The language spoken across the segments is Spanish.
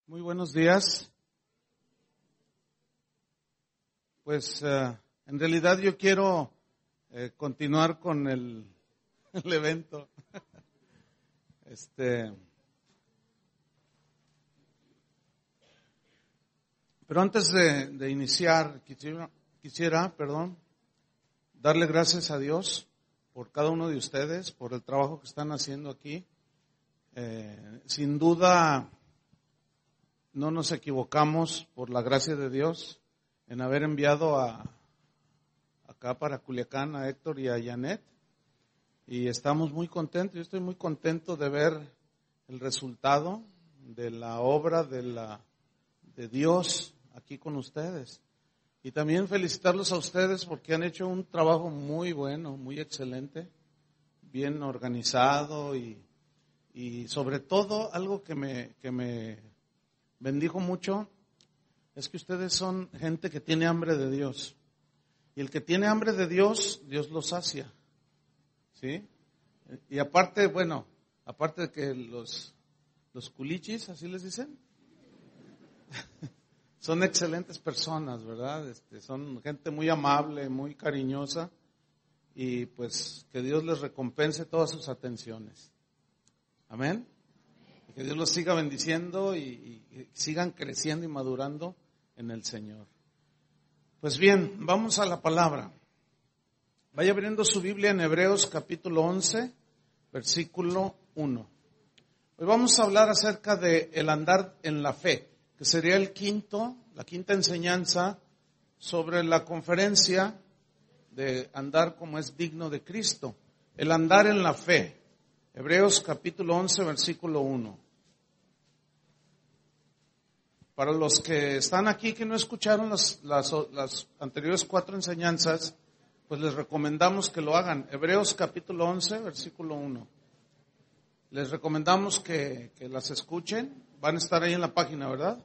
Muy buenos días. Pues en realidad yo quiero continuar con el evento. Pero antes de iniciar, quisiera, darle gracias a Dios por cada uno de ustedes, por el trabajo que están haciendo aquí. Sin duda, no nos equivocamos por la gracia de Dios en haber enviado acá para Culiacán a Héctor y a Janet. Y estamos muy contentos, yo estoy muy contento de ver el resultado de la obra de Dios aquí con ustedes. Y también felicitarlos a ustedes porque han hecho un trabajo muy bueno, muy excelente, bien organizado y sobre todo algo que me bendijo mucho es que ustedes son gente que tiene hambre de Dios. Y el que tiene hambre de Dios, Dios lo sacia. ¿Sí? Y aparte, aparte de que los culichis, así les dicen, son excelentes personas, ¿verdad? Son gente muy amable, muy cariñosa, y pues que Dios les recompense todas sus atenciones. Amén. Y que Dios los siga bendiciendo y sigan creciendo y madurando en el Señor. Pues bien, vamos a la palabra. Vaya abriendo su Biblia en Hebreos capítulo 11, versículo 1. Hoy vamos a hablar acerca de el andar en la fe, que sería la quinta enseñanza sobre la conferencia de andar como es digno de Cristo. El andar en la fe. Hebreos capítulo 11, versículo 1. Para los que están aquí que no escucharon las anteriores 4 enseñanzas, pues les recomendamos que lo hagan. Hebreos capítulo 11, versículo 1. Les recomendamos que las escuchen. Van a estar ahí en la página, ¿verdad?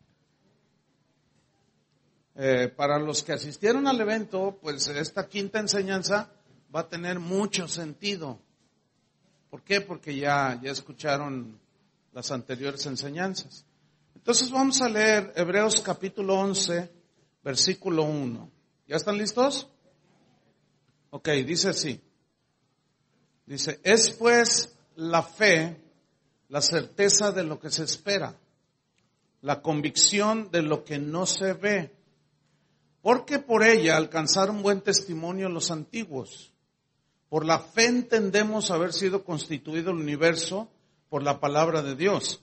Para los que asistieron al evento, pues esta quinta enseñanza va a tener mucho sentido. ¿Por qué? Porque ya escucharon las anteriores enseñanzas. Entonces vamos a leer Hebreos capítulo 11, versículo 1. ¿Ya están listos? Ok, dice así. Dice, es pues la fe, la certeza de lo que se espera, la convicción de lo que no se ve, porque por ella alcanzaron buen testimonio los antiguos. Por la fe entendemos haber sido constituido el universo por la palabra de Dios.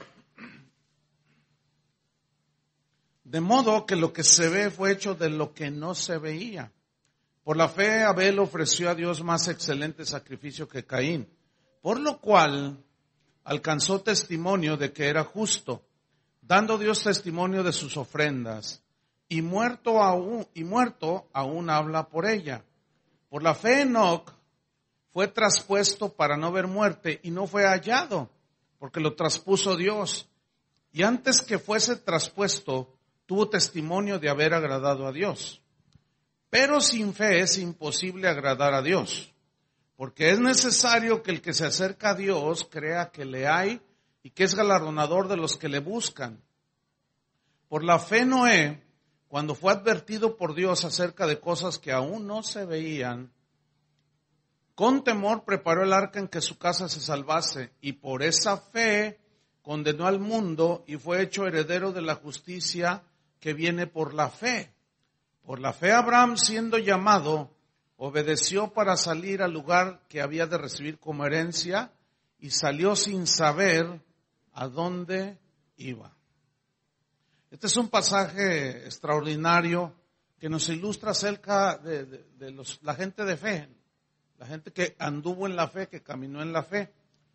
De modo que lo que se ve fue hecho de lo que no se veía. Por la fe Abel ofreció a Dios más excelente sacrificio que Caín, por lo cual alcanzó testimonio de que era justo, dando Dios testimonio de sus ofrendas, y muerto aún habla por ella. Por la fe Enoc fue traspuesto para no ver muerte y no fue hallado, porque lo traspuso Dios. Y antes que fuese traspuesto, tuvo testimonio de haber agradado a Dios. Pero sin fe es imposible agradar a Dios, porque es necesario que el que se acerca a Dios crea que le hay y que es galardonador de los que le buscan. Por la fe Noé, cuando fue advertido por Dios acerca de cosas que aún no se veían, con temor preparó el arca en que su casa se salvase, y por esa fe condenó al mundo y fue hecho heredero de la justicia que viene por la fe. Por la fe Abraham, siendo llamado, obedeció para salir al lugar que había de recibir como herencia y salió sin saber a dónde iba. Este es un pasaje extraordinario que nos ilustra acerca de la gente de fe, la gente que anduvo en la fe, que caminó en la fe.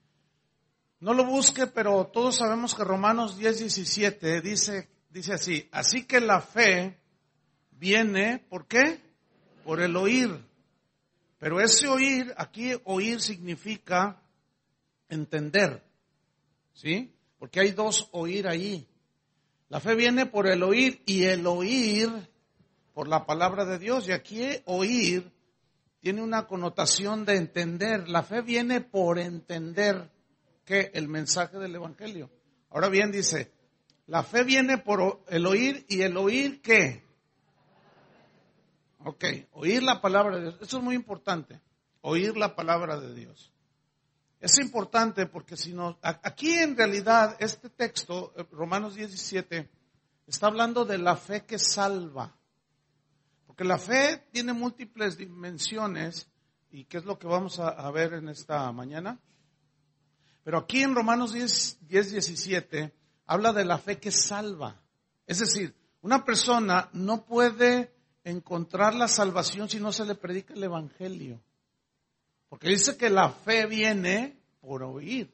No lo busque, pero todos sabemos que Romanos 10:17 dice así, así que la fe viene, ¿por qué? Por el oír. Pero ese oír, aquí oír significa entender, ¿sí? Porque hay 2 oír ahí. La fe viene por el oír y el oír por la palabra de Dios. Y aquí oír tiene una connotación de entender. La fe viene por entender que el mensaje del Evangelio. Ahora bien, dice, La fe viene por el oír, y el oír ¿qué? Ok, oír la palabra de Dios. Eso es muy importante, oír la palabra de Dios. Es importante porque si no, aquí en realidad este texto, Romanos 17, está hablando de la fe que salva. Porque la fe tiene múltiples dimensiones, y ¿qué es lo que vamos a ver en esta mañana? Pero aquí en Romanos 17 habla de la fe que salva. Es decir, una persona no puede encontrar la salvación si no se le predica el evangelio. Porque dice que la fe viene por oír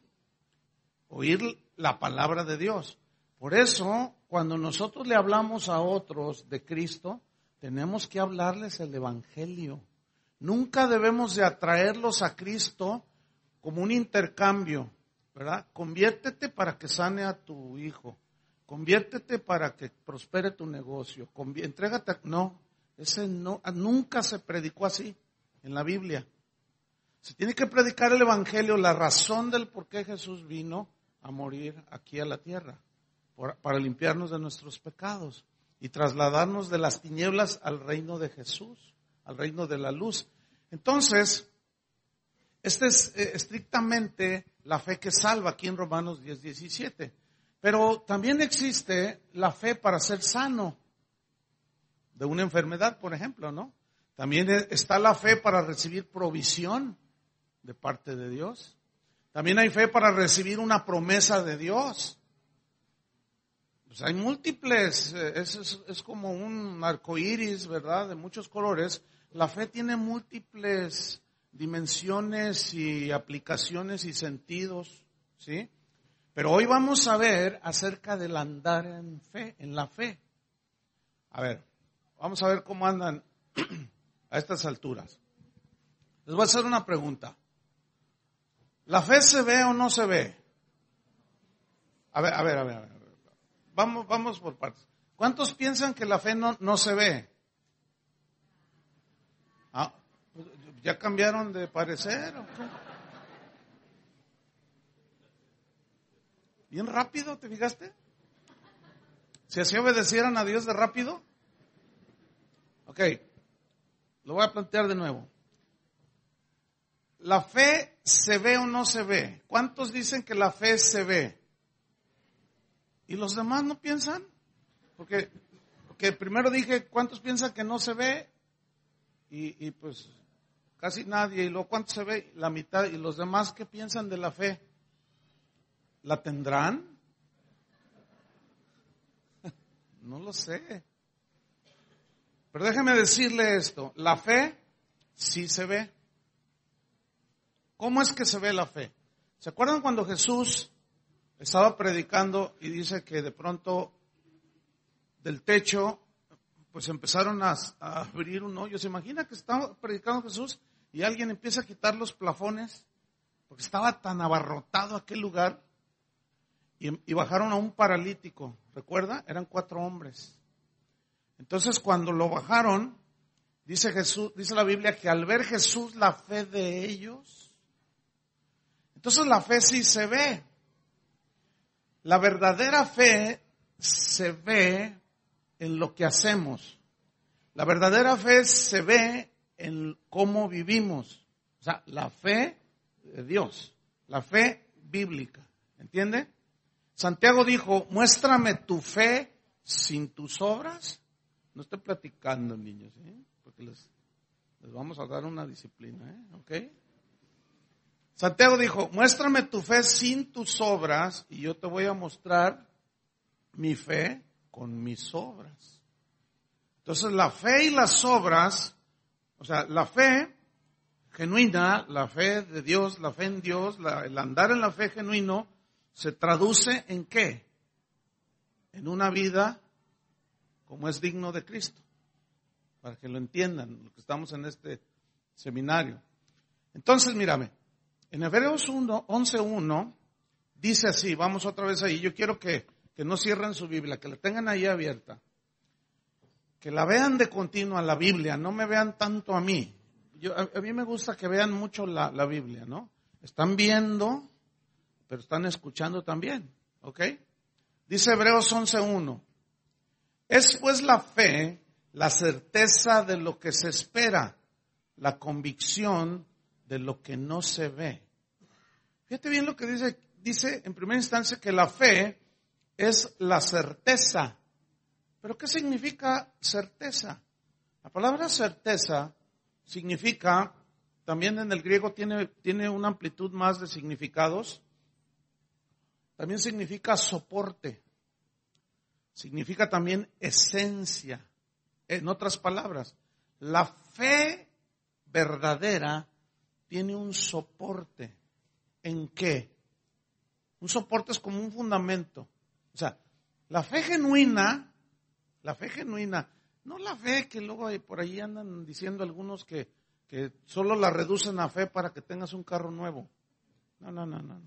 la palabra de Dios. Por eso, cuando nosotros le hablamos a otros de Cristo, tenemos que hablarles el evangelio. Nunca debemos de atraerlos a Cristo como un intercambio, ¿verdad? Conviértete para que sane a tu hijo. Conviértete para que prospere tu negocio. Entrégate. No, nunca se predicó así en la Biblia. Se tiene que predicar el evangelio, la razón del por qué Jesús vino a morir aquí a la tierra, para limpiarnos de nuestros pecados y trasladarnos de las tinieblas al reino de Jesús, al reino de la luz. Entonces, esta es estrictamente la fe que salva aquí en Romanos 10:17. Pero también existe la fe para ser sano de una enfermedad, por ejemplo, ¿no? También está la fe para recibir provisión de parte de Dios. También hay fe para recibir una promesa de Dios. Pues hay múltiples, es como un arco iris, ¿verdad? De muchos colores. La fe tiene múltiples dimensiones y aplicaciones y sentidos, ¿sí? Pero hoy vamos a ver acerca del andar en fe, en la fe. A ver, vamos a ver cómo andan a estas alturas. Les voy a hacer una pregunta. ¿La fe se ve o no se ve? A ver. Vamos por partes. ¿Cuántos piensan que la fe no se ve? ¿Ya cambiaron de parecer o qué? Bien rápido, ¿te fijaste? Si así obedecieran a Dios de rápido. Ok, lo voy a plantear de nuevo. ¿La fe se ve o no se ve? ¿Cuántos dicen que la fe se ve? ¿Y los demás no piensan? Porque primero dije, ¿cuántos piensan que no se ve? Y pues casi nadie. Y luego, ¿cuántos se ve? La mitad. ¿Y los demás qué piensan de la fe? ¿La tendrán? No lo sé. Pero déjeme decirle esto. La fe sí se ve. ¿Cómo es que se ve la fe? ¿Se acuerdan cuando Jesús estaba predicando y dice que de pronto del techo pues empezaron a abrir un hoyo? ¿Se imagina que estaba predicando Jesús y alguien empieza a quitar los plafones? Porque estaba tan abarrotado aquel lugar y bajaron a un paralítico. ¿Recuerda? Eran 4 hombres. Entonces cuando lo bajaron, dice la Biblia que al ver Jesús la fe de ellos, entonces la fe sí se ve. La verdadera fe se ve en lo que hacemos. La verdadera fe se ve en cómo vivimos. O sea, la fe de Dios, la fe bíblica. ¿Entiende? Santiago dijo, muéstrame tu fe sin tus obras. No estoy platicando, niños, ¿eh? Porque les vamos a dar una disciplina, ¿eh? ¿Ok? Santiago dijo, muéstrame tu fe sin tus obras y yo te voy a mostrar mi fe con mis obras. Entonces la fe y las obras, o sea, la fe genuina, la fe de Dios, la fe en Dios, el andar en la fe genuino, se traduce en ¿qué? En una vida como es digno de Cristo. Para que lo entiendan, los que estamos en este seminario. Entonces, mírame. En Hebreos 11:1 dice así, vamos otra vez ahí, yo quiero que no cierren su Biblia, que la tengan ahí abierta, que la vean de continuo a la Biblia, no me vean tanto a mí. A mí me gusta que vean mucho la Biblia, ¿no? Están viendo, pero están escuchando también, ¿ok? Dice Hebreos 11:1. Es pues la fe, la certeza de lo que se espera, la convicción de lo que no se ve. Fíjate bien lo que dice. Dice en primera instancia que la fe es la certeza. ¿Pero qué significa certeza? La palabra certeza significa, también en el griego tiene una amplitud más de significados. También significa soporte. Significa también esencia. En otras palabras, la fe verdadera tiene un soporte. ¿En qué? Un soporte es como un fundamento. O sea, la fe genuina, no la fe que luego por ahí andan diciendo algunos que solo la reducen a fe para que tengas un carro nuevo. No.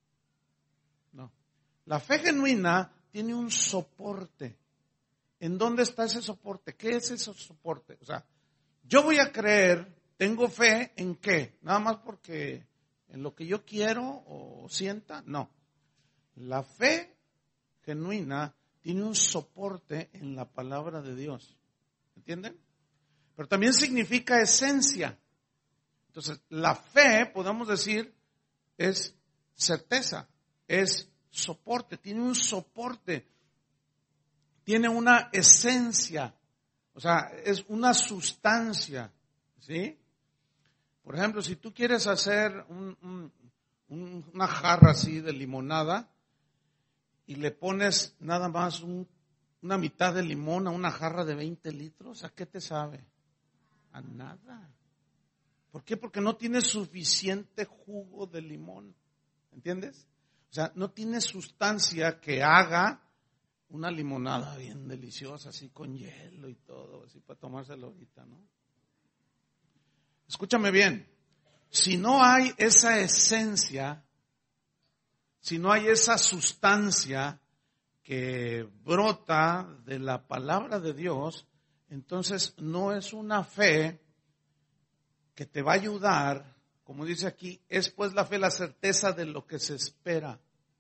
La fe genuina tiene un soporte. ¿En dónde está ese soporte? ¿Qué es ese soporte? O sea, yo voy a creer, tengo fe ¿en qué? Nada más porque en lo que yo quiero o sienta, no. La fe genuina tiene un soporte en la palabra de Dios. ¿Entienden? Pero también significa esencia. Entonces, la fe, podemos decir, es certeza, es soporte, tiene un soporte, tiene una esencia, o sea, es una sustancia, ¿sí? Por ejemplo, si tú quieres hacer una jarra así de limonada y le pones nada más una mitad de limón a una jarra de 20 litros, ¿a qué te sabe? A nada. ¿Por qué? Porque no tiene suficiente jugo de limón, ¿entiendes? O sea, no tiene sustancia que haga una limonada bien deliciosa, así con hielo y todo, así para tomárselo ahorita, ¿no? Escúchame bien, si no hay esa esencia, si no hay esa sustancia que brota de la palabra de Dios, entonces no es una fe que te va a ayudar, como dice aquí, es pues la fe la certeza de lo que se espera.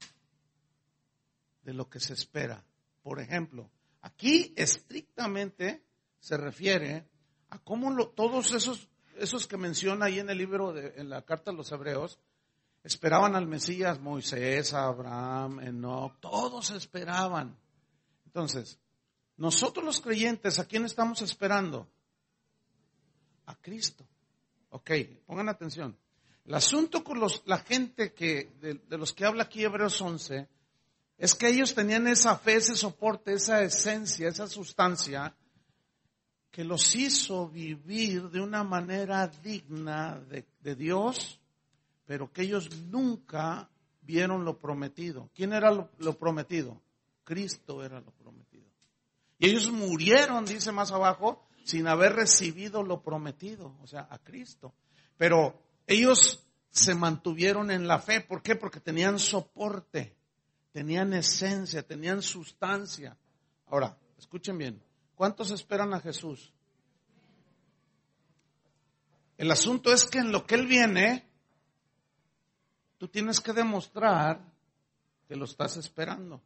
De lo que se espera. Por ejemplo, aquí estrictamente se refiere a cómo todos esos que menciona ahí en el libro, en la carta a los Hebreos, esperaban al Mesías, Moisés, Abraham, Enoc, todos esperaban. Entonces, nosotros los creyentes, ¿a quién estamos esperando? A Cristo. Ok, pongan atención. El asunto con la gente de los que habla aquí Hebreos 11, es que ellos tenían esa fe, ese soporte, esa esencia, esa sustancia, que los hizo vivir de una manera digna de Dios, pero que ellos nunca vieron lo prometido. ¿Quién era lo prometido? Cristo era lo prometido. Y ellos murieron, dice más abajo, sin haber recibido lo prometido, o sea, a Cristo. Pero ellos se mantuvieron en la fe. ¿Por qué? Porque tenían soporte, tenían esencia, tenían sustancia. Ahora, escuchen bien, ¿cuántos esperan a Jesús? El asunto es que en lo que Él viene, tú tienes que demostrar que lo estás esperando.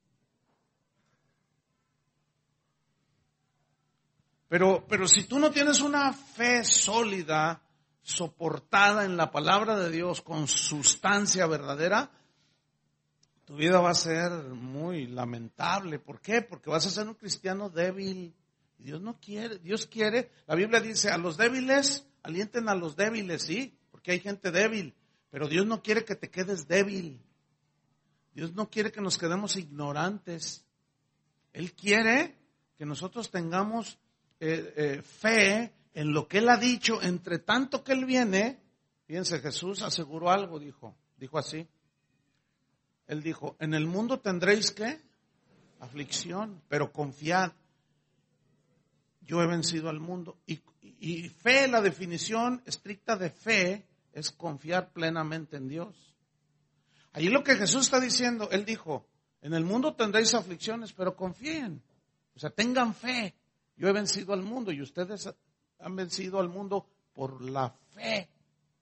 Pero si tú no tienes una fe sólida, soportada en la palabra de Dios, con sustancia verdadera, tu vida va a ser muy lamentable. ¿Por qué? Porque vas a ser un cristiano débil. Dios no quiere, Dios quiere, la Biblia dice, a los débiles, alienten a los débiles, sí, porque hay gente débil, pero Dios no quiere que te quedes débil. Dios no quiere que nos quedemos ignorantes. Él quiere que nosotros tengamos fe en lo que Él ha dicho, entre tanto que Él viene. Fíjense, Jesús aseguró algo, dijo así. Él dijo, en el mundo tendréis ¿qué? Aflicción, pero confiad, yo he vencido al mundo. Y fe, la definición estricta de fe, es confiar plenamente en Dios. Ahí lo que Jesús está diciendo, Él dijo, en el mundo tendréis aflicciones, pero confíen, o sea, tengan fe. Yo he vencido al mundo y ustedes han vencido al mundo por la fe.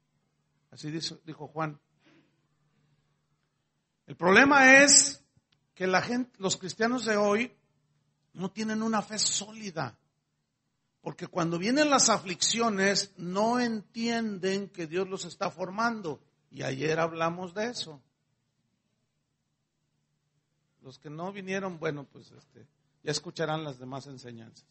Así dijo Juan. El problema es que la gente, los cristianos de hoy no tienen una fe sólida. Porque cuando vienen las aflicciones no entienden que Dios los está formando. Y ayer hablamos de eso. Los que no vinieron, bueno, pues ya escucharán las demás enseñanzas.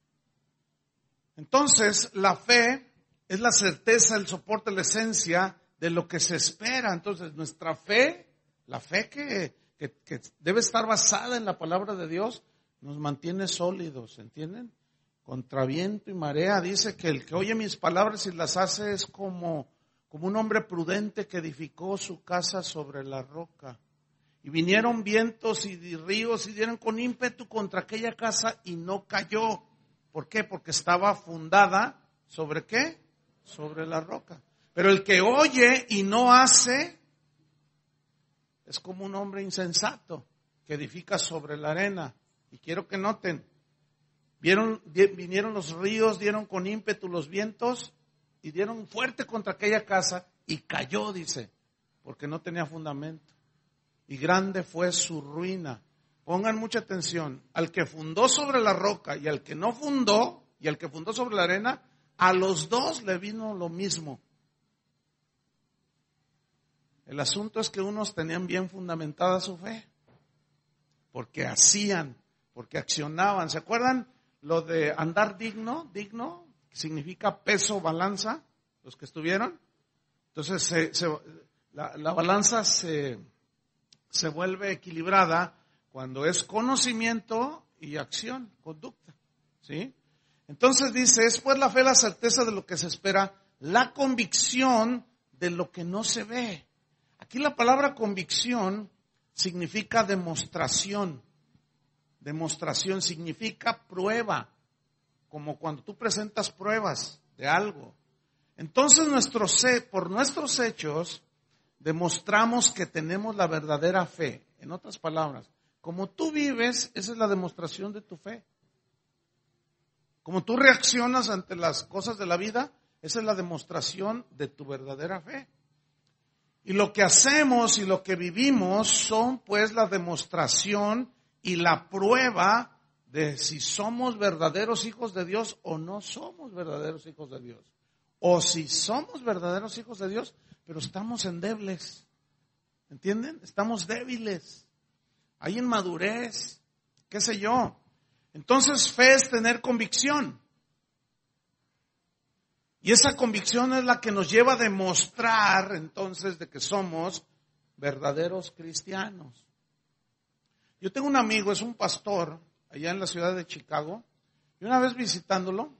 Entonces, la fe es la certeza, el soporte, la esencia de lo que se espera. Entonces, nuestra fe, la fe que debe estar basada en la palabra de Dios, nos mantiene sólidos, ¿entienden? Contra viento y marea, dice que el que oye mis palabras y las hace es como un hombre prudente que edificó su casa sobre la roca. Y vinieron vientos y ríos y dieron con ímpetu contra aquella casa y no cayó. ¿Por qué? Porque estaba fundada ¿sobre qué? Sobre la roca. Pero el que oye y no hace es como un hombre insensato que edifica sobre la arena. Y quiero que noten, vinieron los ríos, dieron con ímpetu los vientos y dieron fuerte contra aquella casa y cayó, dice, porque no tenía fundamento. Y grande fue su ruina. Pongan mucha atención, al que fundó sobre la roca y al que no fundó, y al que fundó sobre la arena, a los dos le vino lo mismo. El asunto es que unos tenían bien fundamentada su fe, porque hacían, porque accionaban. ¿Se acuerdan lo de andar digno? Digno significa peso, balanza, los que estuvieron. Entonces la balanza se vuelve equilibrada cuando es conocimiento y acción, conducta, ¿sí? Entonces dice, es pues la fe la certeza de lo que se espera, la convicción de lo que no se ve. Aquí la palabra convicción significa demostración. Demostración significa prueba, como cuando tú presentas pruebas de algo. Entonces por nuestros hechos demostramos que tenemos la verdadera fe. En otras palabras, como tú vives, esa es la demostración de tu fe. Como tú reaccionas ante las cosas de la vida, esa es la demostración de tu verdadera fe. Y lo que hacemos y lo que vivimos son pues la demostración y la prueba de si somos verdaderos hijos de Dios o no somos verdaderos hijos de Dios. O si somos verdaderos hijos de Dios, pero estamos endebles. ¿Entienden? Estamos débiles. Hay inmadurez, qué sé yo. Entonces fe es tener convicción. Y esa convicción es la que nos lleva a demostrar entonces de que somos verdaderos cristianos. Yo tengo un amigo, es un pastor allá en la ciudad de Chicago, y una vez visitándolo,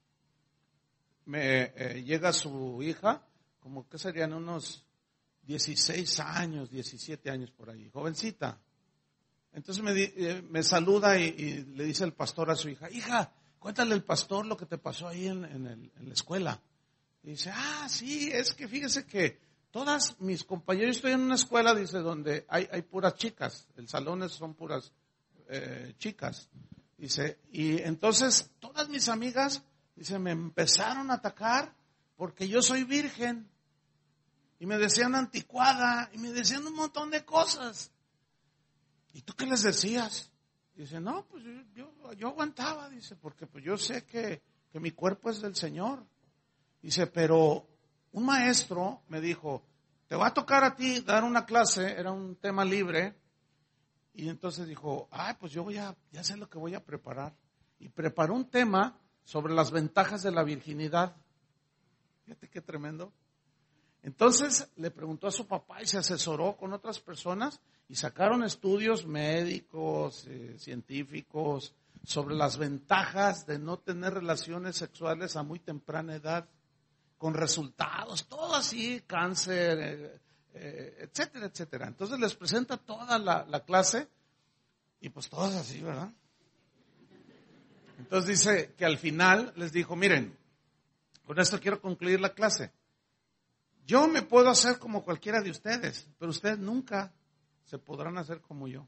llega su hija, como que serían unos 16 años, 17 años por ahí, jovencita. Entonces me saluda y le dice el pastor a su hija, hija, cuéntale al pastor lo que te pasó ahí en la escuela. Y dice, sí, es que fíjese que todas mis compañeros, estoy en una escuela, dice, donde hay puras chicas, el salón son puras chicas. Dice, y entonces todas mis amigas, dice, me empezaron a atacar porque yo soy virgen. Y me decían anticuada, y me decían un montón de cosas. ¿Y tú qué les decías? Dice, no, pues yo aguantaba, dice, porque pues yo sé que mi cuerpo es del Señor. Dice, pero un maestro me dijo, te va a tocar a ti dar una clase, era un tema libre, y entonces dijo, pues yo ya sé lo que voy a preparar. Y preparó un tema sobre las ventajas de la virginidad. Fíjate qué tremendo. Entonces le preguntó a su papá y se asesoró con otras personas y sacaron estudios médicos, científicos, sobre las ventajas de no tener relaciones sexuales a muy temprana edad, con resultados, todo así, cáncer, etcétera, etcétera. Entonces les presenta toda la clase y pues todas así, ¿verdad? Entonces dice que al final les dijo, miren, con esto quiero concluir la clase. Yo me puedo hacer como cualquiera de ustedes, pero ustedes nunca se podrán hacer como yo.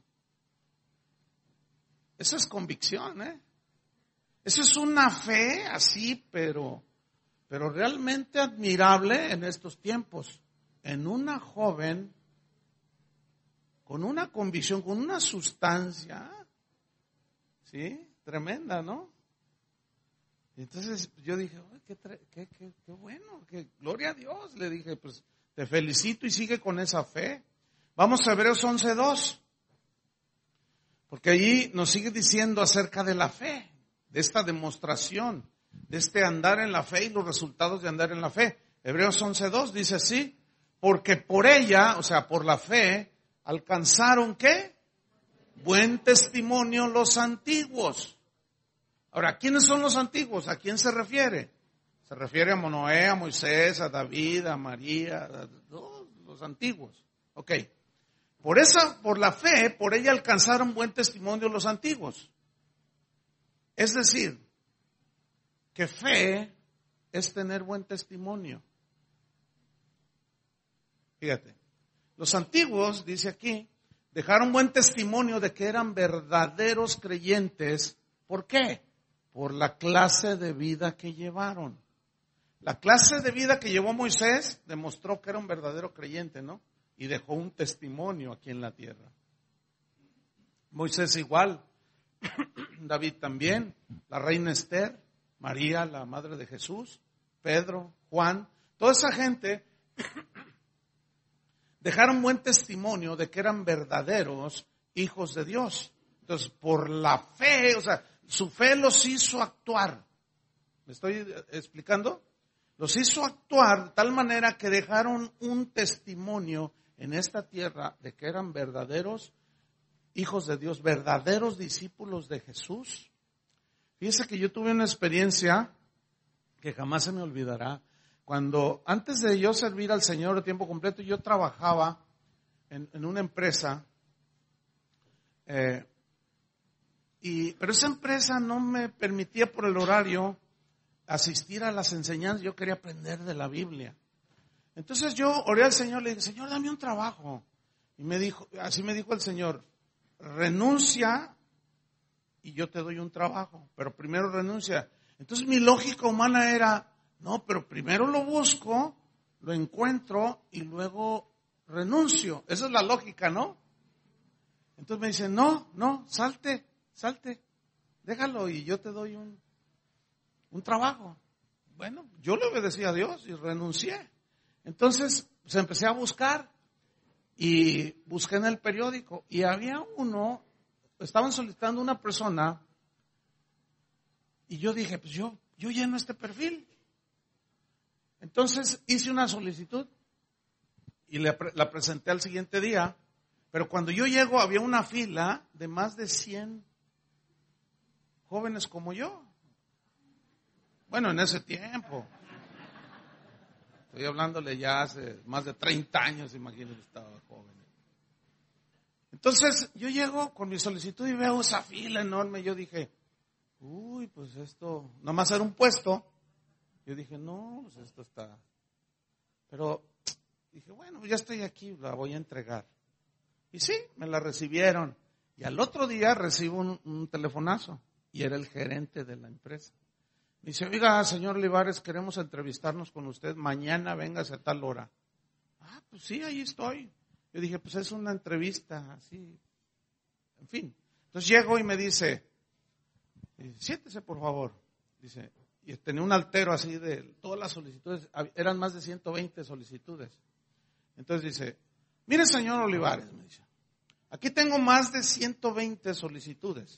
Eso es convicción, ¿eh? Eso es una fe así, pero realmente admirable en estos tiempos. En una joven con una convicción, con una sustancia, ¿sí? Tremenda, ¿no? Entonces yo dije, qué bueno, que gloria a Dios. Le dije, pues te felicito y sigue con esa fe. Vamos a Hebreos 11:2. Porque allí nos sigue diciendo acerca de la fe, de esta demostración, de este andar en la fe y los resultados de andar en la fe. Hebreos 11:2 dice así, porque por ella, o sea, por la fe, alcanzaron ¿qué? Buen testimonio los antiguos. Ahora, ¿quiénes son los antiguos? ¿A quién se refiere? Se refiere a Noé, a Moisés, a David, a María, a todos los antiguos. Ok. Por la fe, por ella alcanzaron buen testimonio los antiguos. Es decir, que fe es tener buen testimonio. Fíjate, los antiguos, dice aquí, dejaron buen testimonio de que eran verdaderos creyentes. ¿Por qué? Por la clase de vida que llevaron. La clase de vida que llevó Moisés demostró que era un verdadero creyente, ¿no? Y dejó un testimonio aquí en la tierra. Moisés igual, David también, la reina Esther, María, la madre de Jesús, Pedro, Juan, toda esa gente dejaron buen testimonio de que eran verdaderos hijos de Dios. Entonces, por la fe, o sea, su fe los hizo actuar. ¿Me estoy explicando? Los hizo actuar de tal manera que dejaron un testimonio en esta tierra de que eran verdaderos hijos de Dios, verdaderos discípulos de Jesús. Fíjese que yo tuve una experiencia que jamás se me olvidará. Cuando antes de yo servir al Señor a tiempo completo, yo trabajaba en una empresa, pero esa empresa no me permitía por el horario asistir a las enseñanzas. Yo quería aprender de la Biblia. Entonces yo oré al Señor, le dije, Señor, dame un trabajo. Y así me dijo el Señor, renuncia y yo te doy un trabajo, pero primero renuncia. Entonces mi lógica humana era, no, pero primero lo busco, lo encuentro y luego renuncio. Esa es la lógica, ¿no? Entonces me dice, no, salte, déjalo y yo te doy un trabajo. Bueno, yo le obedecí a Dios y renuncié. Entonces, pues empecé a buscar y busqué en el periódico y había estaban solicitando una persona y yo dije, pues yo lleno este perfil. Entonces hice una solicitud y la presenté al siguiente día, pero cuando yo llego había una fila de más de 100 jóvenes como yo. Bueno, en ese tiempo. Estoy hablándole ya hace más de 30 años, imagínense, estaba joven. Entonces, yo llego con mi solicitud y veo esa fila enorme. Yo dije, pues esto, nomás era un puesto. Yo dije, no, pues esto está. Pero dije, bueno, ya estoy aquí, la voy a entregar. Y sí, me la recibieron. Y al otro día recibo un telefonazo. Y era el gerente de la empresa. Me dice, oiga, señor Olivares, queremos entrevistarnos con usted. Mañana véngase a tal hora. Pues sí, ahí estoy. Yo dije, pues es una entrevista, así. En fin. Entonces llego y me dice, siéntese por favor. Dice, y tenía un altero así de todas las solicitudes. Eran más de 120 solicitudes. Entonces dice, mire señor Olivares, me dice, aquí tengo más de 120 solicitudes.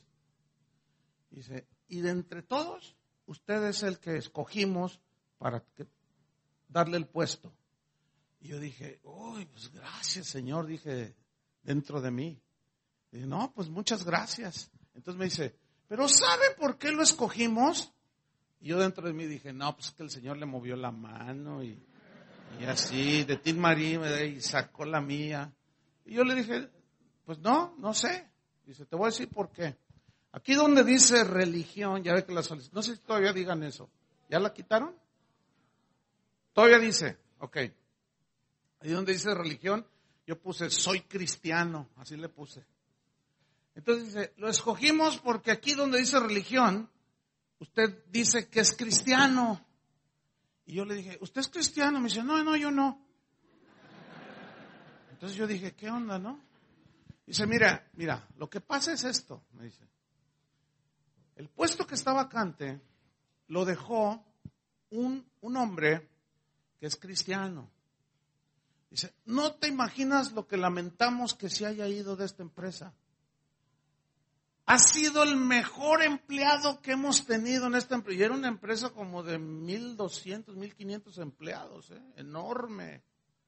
Dice, y de entre todos, usted es el que escogimos para darle el puesto. Y yo dije, pues gracias, Señor, dije dentro de mí. Dije, no, pues muchas gracias. Entonces me dice, ¿pero sabe por qué lo escogimos? Y yo dentro de mí dije, no, pues que el Señor le movió la mano y así, de Tim María, y sacó la mía. Y yo le dije, pues no sé. Dice, te voy a decir por qué. Aquí donde dice religión, ya ve que no sé si todavía digan eso. ¿Ya la quitaron? Todavía dice, ok. Ahí donde dice religión, yo puse soy cristiano, así le puse. Entonces dice, lo escogimos porque aquí donde dice religión, usted dice que es cristiano. Y yo le dije, ¿usted es cristiano? Me dice, no, yo no. Entonces yo dije, ¿qué onda, no? Dice, mira, lo que pasa es esto, me dice. El puesto que está vacante lo dejó un hombre que es cristiano. Dice, no te imaginas lo que lamentamos que se haya ido de esta empresa. Ha sido el mejor empleado que hemos tenido en esta empresa. Y era una empresa como de 1,200, 1,500 empleados, enorme.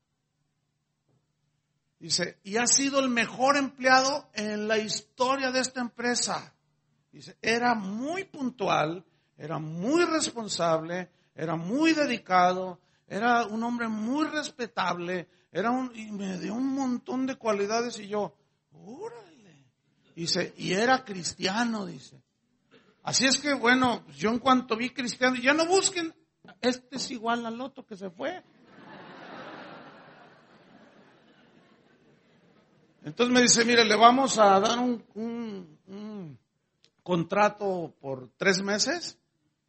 Dice, y ha sido el mejor empleado en la historia de esta empresa. Dice, era muy puntual, era muy responsable, era muy dedicado, era un hombre muy respetable, y me dio un montón de cualidades y yo, órale. Dice, y era cristiano, dice. Así es que, bueno, yo en cuanto vi cristiano, ya no busquen, este es igual al otro que se fue. Entonces me dice, mire, le vamos a dar un contrato por 3 meses,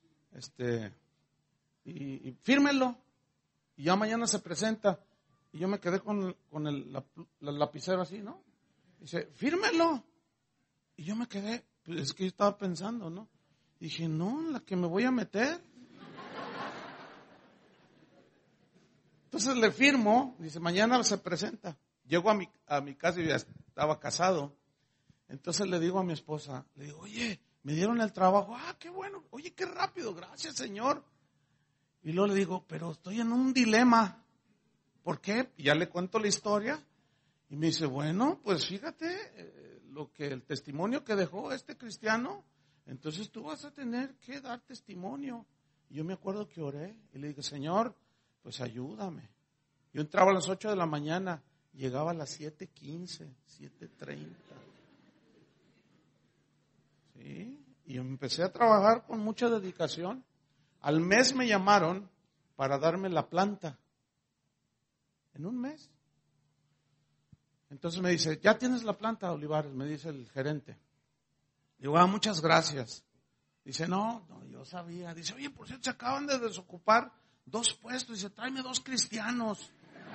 y fírmelo, y ya mañana se presenta. Y yo me quedé con la lapicera así, ¿no? Dice, fírmelo. Y yo me quedé, pues es que yo estaba pensando, ¿no? Dije, no, la que me voy a meter. Entonces le firmo, dice, mañana se presenta. Llego a mi casa y ya estaba casado. Entonces le digo a mi esposa, le digo, oye, me dieron el trabajo. Ah, qué bueno, oye, qué rápido, gracias, Señor. Y luego le digo, pero estoy en un dilema. ¿Por qué? Y ya le cuento la historia. Y me dice, bueno, pues fíjate, el testimonio que dejó este cristiano, entonces tú vas a tener que dar testimonio. Y yo me acuerdo que oré y le dije, Señor, pues ayúdame. Yo entraba a las 8 de la mañana, llegaba a las 7:15, 7:30. ¿Sí? Y empecé a trabajar con mucha dedicación. Al mes me llamaron para darme la planta. En un mes. Entonces me dice, ¿ya tienes la planta, Olivares? Me dice el gerente. Digo, muchas gracias. Dice, no, yo sabía. Dice, oye, por cierto, se acaban de desocupar 2 puestos. Dice, tráeme 2 cristianos.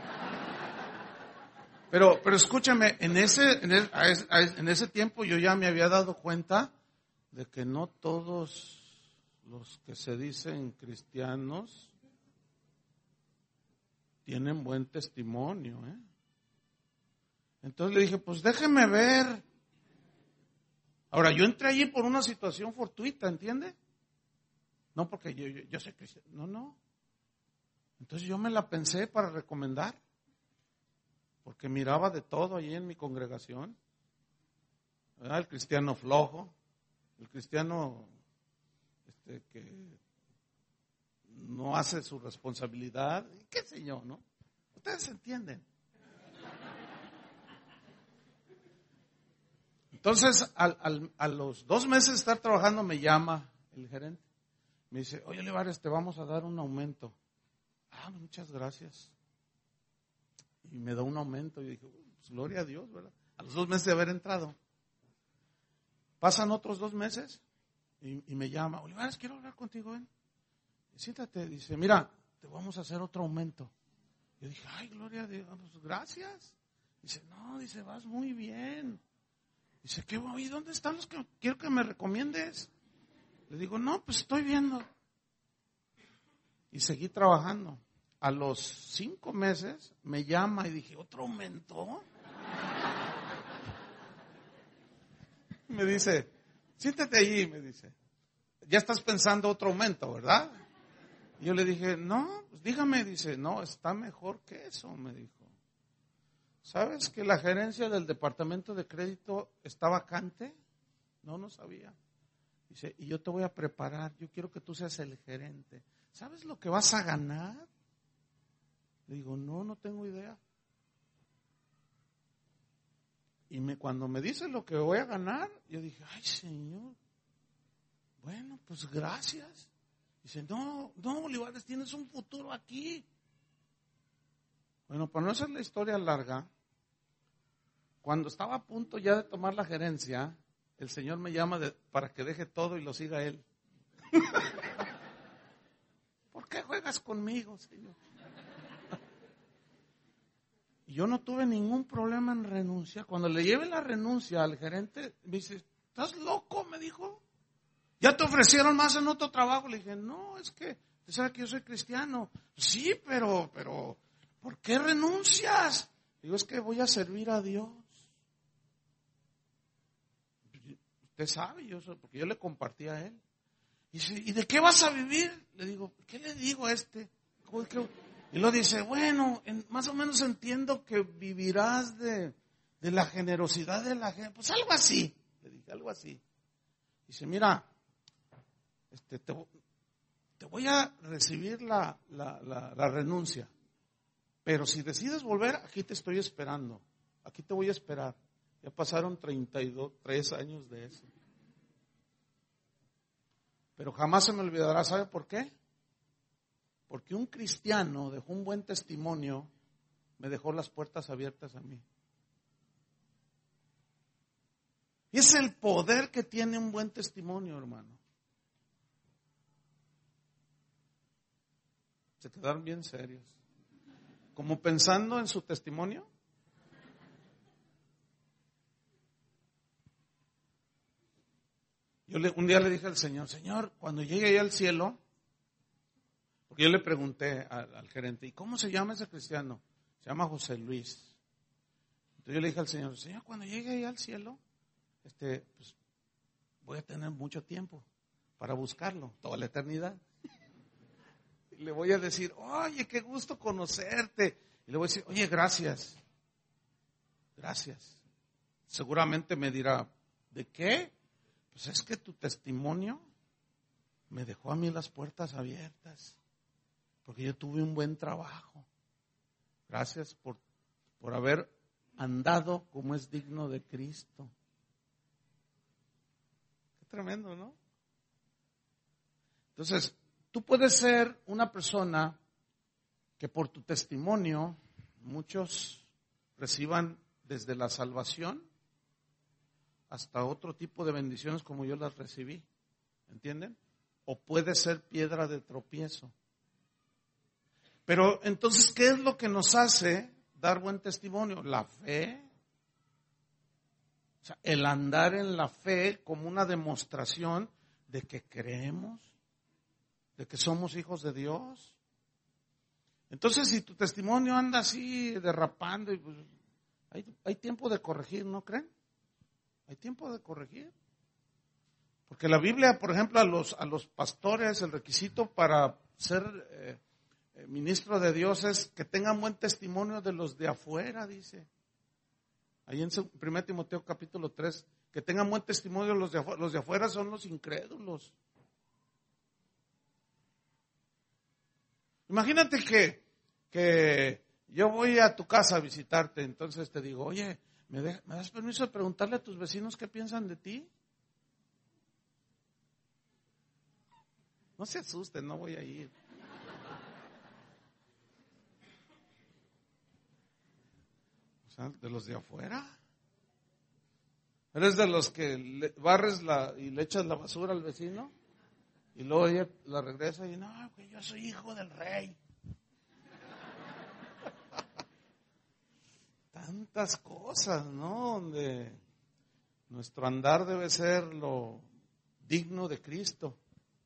Pero escúchame, en ese tiempo yo ya me había dado cuenta de que no todos los que se dicen cristianos tienen buen testimonio, Entonces le dije, pues déjeme ver. Ahora, yo entré allí por una situación fortuita, ¿entiende? No porque yo soy cristiano, no. Entonces yo me la pensé para recomendar, porque miraba de todo allí en mi congregación. ¿Verdad? El cristiano flojo, el cristiano que no hace su responsabilidad, qué sé yo, ¿no? Ustedes entienden. Entonces, a los 2 meses de estar trabajando, me llama el gerente. Me dice, oye, Olivares, te vamos a dar un aumento. Muchas gracias. Y me da un aumento. Y dije, pues, gloria a Dios, ¿verdad? A los 2 meses de haber entrado. Pasan otros 2 meses y me llama, Olivares, quiero hablar contigo, ven. Y siéntate, dice, mira, te vamos a hacer otro aumento. Yo dije, ay, gloria a Dios, pues, gracias. Dice, no, dice, vas muy bien. Dice, ¿qué voy? ¿Dónde están los que quiero que me recomiendes? Le digo, no, pues estoy viendo. Y seguí trabajando. A los 5 meses me llama y dije, ¿otro aumento? Me dice, siéntate allí, me dice. Ya estás pensando otro aumento, ¿verdad? Y yo le dije, no, pues dígame. Dice, no, está mejor que eso, me dijo. ¿Sabes que la gerencia del departamento de crédito está vacante? No sabía. Dice, y yo te voy a preparar, yo quiero que tú seas el gerente. ¿Sabes lo que vas a ganar? Le digo, no tengo idea. Y cuando me dice lo que voy a ganar, yo dije, ay, Señor, bueno, pues gracias. Dice, no, Olivares, tienes un futuro aquí. Bueno, para no hacer la historia larga, cuando estaba a punto ya de tomar la gerencia, el Señor me llama para que deje todo y lo siga Él. ¿Por qué juegas conmigo, Señor? Y yo no tuve ningún problema en renunciar. Cuando le llevé la renuncia al gerente, me dice, ¿estás loco? Me dijo. ¿Ya te ofrecieron más en otro trabajo? Le dije, no, es que, usted sabe que yo soy cristiano. Sí, pero, ¿por qué renuncias? Digo, es que voy a servir a Dios. Usted sabe, porque yo le compartí a él. Y dice, ¿y de qué vas a vivir? Le digo, ¿qué le digo a este? Y lo dice, bueno, más o menos entiendo que vivirás de la generosidad de la gente. Pues algo así. Le dije, algo así. Dice, mira, te voy a recibir la renuncia. Pero si decides volver, aquí te estoy esperando. Aquí te voy a esperar. Ya pasaron 33 años de eso. Pero jamás se me olvidará, ¿sabe por qué? Porque un cristiano dejó un buen testimonio, me dejó las puertas abiertas a mí. Y es el poder que tiene un buen testimonio, hermano. Se quedaron bien serios. Como pensando en su testimonio. Un día le dije al Señor, Señor, cuando llegue allá al cielo, porque yo le pregunté al gerente, ¿y cómo se llama ese cristiano? Se llama José Luis. Entonces yo le dije al Señor, Señor, cuando llegue allá al cielo, pues voy a tener mucho tiempo para buscarlo, toda la eternidad. Y le voy a decir, oye, qué gusto conocerte. Y le voy a decir, oye, gracias. Gracias. Seguramente me dirá, ¿de qué? Pues es que tu testimonio me dejó a mí las puertas abiertas, porque yo tuve un buen trabajo. Gracias por haber andado como es digno de Cristo. Qué tremendo, ¿no? Entonces, tú puedes ser una persona que por tu testimonio muchos reciban desde la salvación hasta otro tipo de bendiciones como yo las recibí, ¿entienden? O puede ser piedra de tropiezo. Pero entonces, ¿qué es lo que nos hace dar buen testimonio? La fe. O sea, el andar en la fe como una demostración de que creemos, de que somos hijos de Dios. Entonces, si tu testimonio anda así derrapando, pues, hay tiempo de corregir, ¿no creen? Hay tiempo de corregir. Porque la Biblia, por ejemplo, a los pastores, el requisito para ser ministro de Dios es que tengan buen testimonio de los de afuera, dice. Ahí en 1 Timoteo capítulo 3, que tengan buen testimonio de los de afuera. Los de afuera son los incrédulos. Imagínate que yo voy a tu casa a visitarte, entonces te digo, oye, ¿me das permiso de preguntarle a tus vecinos qué piensan de ti? No se asusten, no voy a ir. O sea, de los de afuera. ¿Eres de los que barres y le echas la basura al vecino? Y luego ella la regresa y no, que yo soy hijo del rey. Tantas cosas, ¿no? Donde nuestro andar debe ser lo digno de Cristo.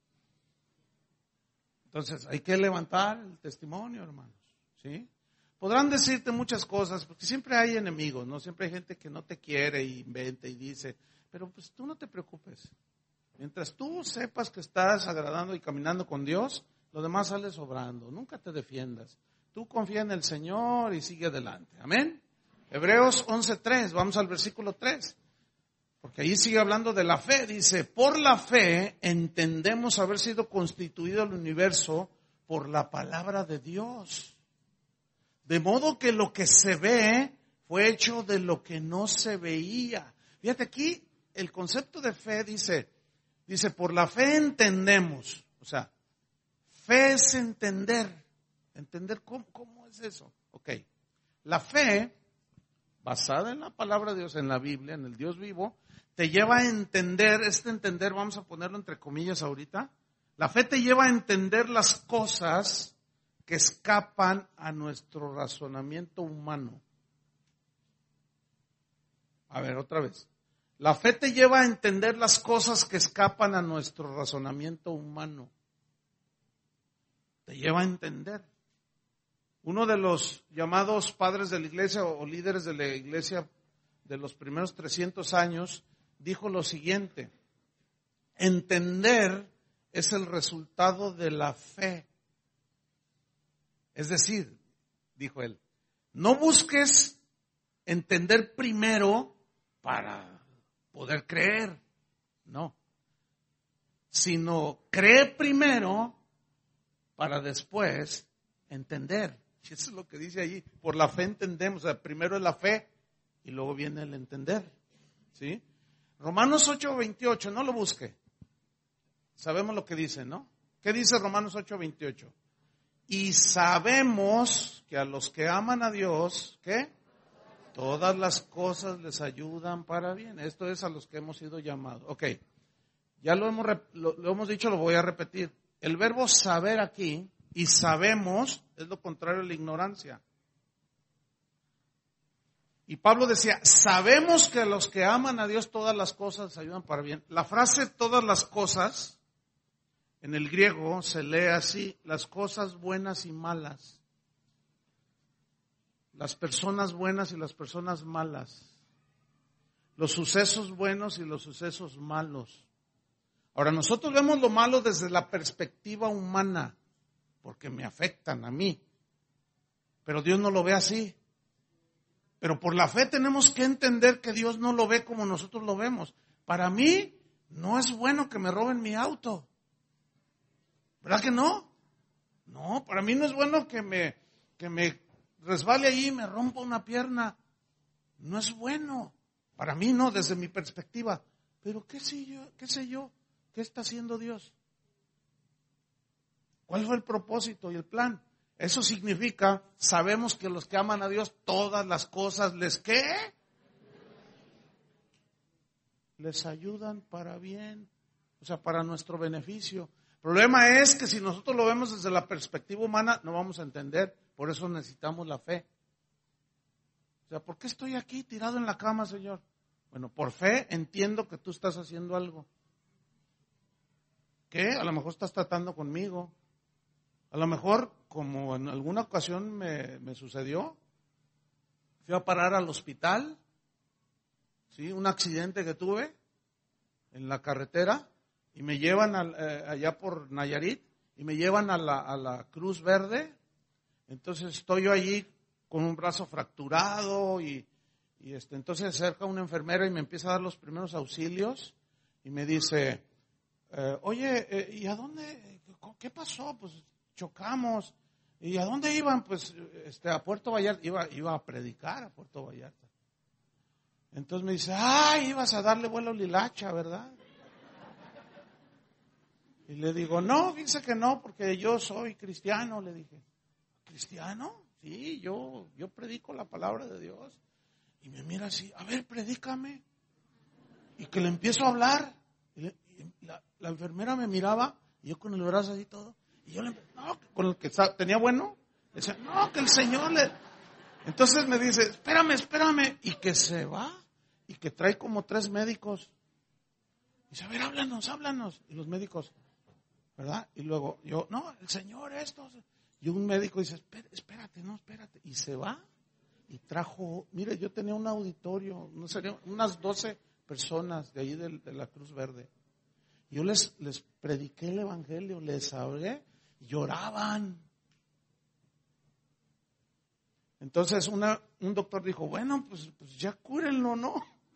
Entonces hay que levantar el testimonio, hermanos, ¿sí? Podrán decirte muchas cosas, porque siempre hay enemigos, ¿no? Siempre hay gente que no te quiere y inventa y dice, pero pues tú no te preocupes. Mientras tú sepas que estás agradando y caminando con Dios, lo demás sale sobrando. Nunca te defiendas. Tú confía en el Señor y sigue adelante. Amén. Hebreos 11:3, vamos al versículo 3. Porque ahí sigue hablando de la fe. Dice, por la fe entendemos haber sido constituido el universo por la palabra de Dios. De modo que lo que se ve fue hecho de lo que no se veía. Fíjate aquí, el concepto de fe dice, por la fe entendemos. O sea, fe es entender. Entender cómo es eso. Ok. La fe, basada en la palabra de Dios, en la Biblia, en el Dios vivo, te lleva a entender, entender, vamos a ponerlo entre comillas ahorita, la fe te lleva a entender las cosas que escapan a nuestro razonamiento humano. A ver, otra vez. La fe te lleva a entender las cosas que escapan a nuestro razonamiento humano. Te lleva a entender. Uno de los llamados padres de la iglesia o líderes de la iglesia de los primeros 300 años dijo lo siguiente: entender es el resultado de la fe. Es decir, dijo él, no busques entender primero para poder creer, no, sino cree primero para después entender. Y eso es lo que dice allí, por la fe entendemos, o sea, primero es la fe y luego viene el entender, ¿sí? Romanos 8:28, no lo busque, sabemos lo que dice, ¿no? ¿Qué dice Romanos 8:28? Y sabemos que a los que aman a Dios, ¿qué? Todas las cosas les ayudan para bien. Esto es a los que hemos sido llamados. Ok, ya lo hemos dicho, lo voy a repetir. El verbo saber aquí, y sabemos, es lo contrario a la ignorancia. Y Pablo decía, sabemos que a los que aman a Dios todas las cosas les ayudan para bien. La frase todas las cosas en el griego se lee así: las cosas buenas y malas, las personas buenas y las personas malas, los sucesos buenos y los sucesos malos. Ahora, nosotros vemos lo malo desde la perspectiva humana, porque me afectan a mí, pero Dios no lo ve así. Pero por la fe tenemos que entender que Dios no lo ve como nosotros lo vemos. Para mí no es bueno que me roben mi auto. ¿Verdad que no? No, para mí no es bueno que me resbale allí y me rompa una pierna. No es bueno. Para mí no, desde mi perspectiva. Pero ¿qué sé yo? ¿Qué está haciendo Dios? ¿Cuál fue el propósito y el plan? Eso significa, sabemos que los que aman a Dios, todas las cosas les ¿qué? Les ayudan para bien, o sea, para nuestro beneficio. El problema es que si nosotros lo vemos desde la perspectiva humana, no vamos a entender. Por eso necesitamos la fe. O sea, ¿por qué estoy aquí tirado en la cama, Señor? Bueno, por fe entiendo que tú estás haciendo algo. ¿Qué? A lo mejor estás tratando conmigo. A lo mejor, como en alguna ocasión me sucedió, fui a parar al hospital, ¿sí? Un accidente que tuve en la carretera. Y me llevan allá por Nayarit, y me llevan a la Cruz Verde. Entonces estoy yo allí con un brazo fracturado y entonces se acerca una enfermera y me empieza a dar los primeros auxilios y me dice, oye, ¿y a dónde? ¿Qué pasó? Pues chocamos. ¿Y a dónde iban? Pues a Puerto Vallarta. Iba a predicar a Puerto Vallarta. Entonces me dice, ibas a darle vuelo a Lilacha, ¿verdad? Y le digo, no, fíjese que no, porque yo soy cristiano, le dije. ¿Cristiano? Sí, yo predico la palabra de Dios. Y me mira así, a ver, predícame. Y que le empiezo a hablar. Y la enfermera me miraba, y yo con el brazo así todo. Y yo con el que tenía bueno, le decía, no, que el Señor le... Entonces me dice, espérame. Y que se va, y que trae como 3 médicos. Y dice, a ver, háblanos. Y los médicos... ¿verdad? Y luego yo, no, el Señor esto. Y un médico dice, espérate. Y se va y trajo, mire, yo tenía un auditorio, no sería, unas 12 personas de ahí de la Cruz Verde. Yo les prediqué el evangelio, les hablé, y lloraban. Entonces un doctor dijo, bueno, pues ya cúrenlo, ¿no?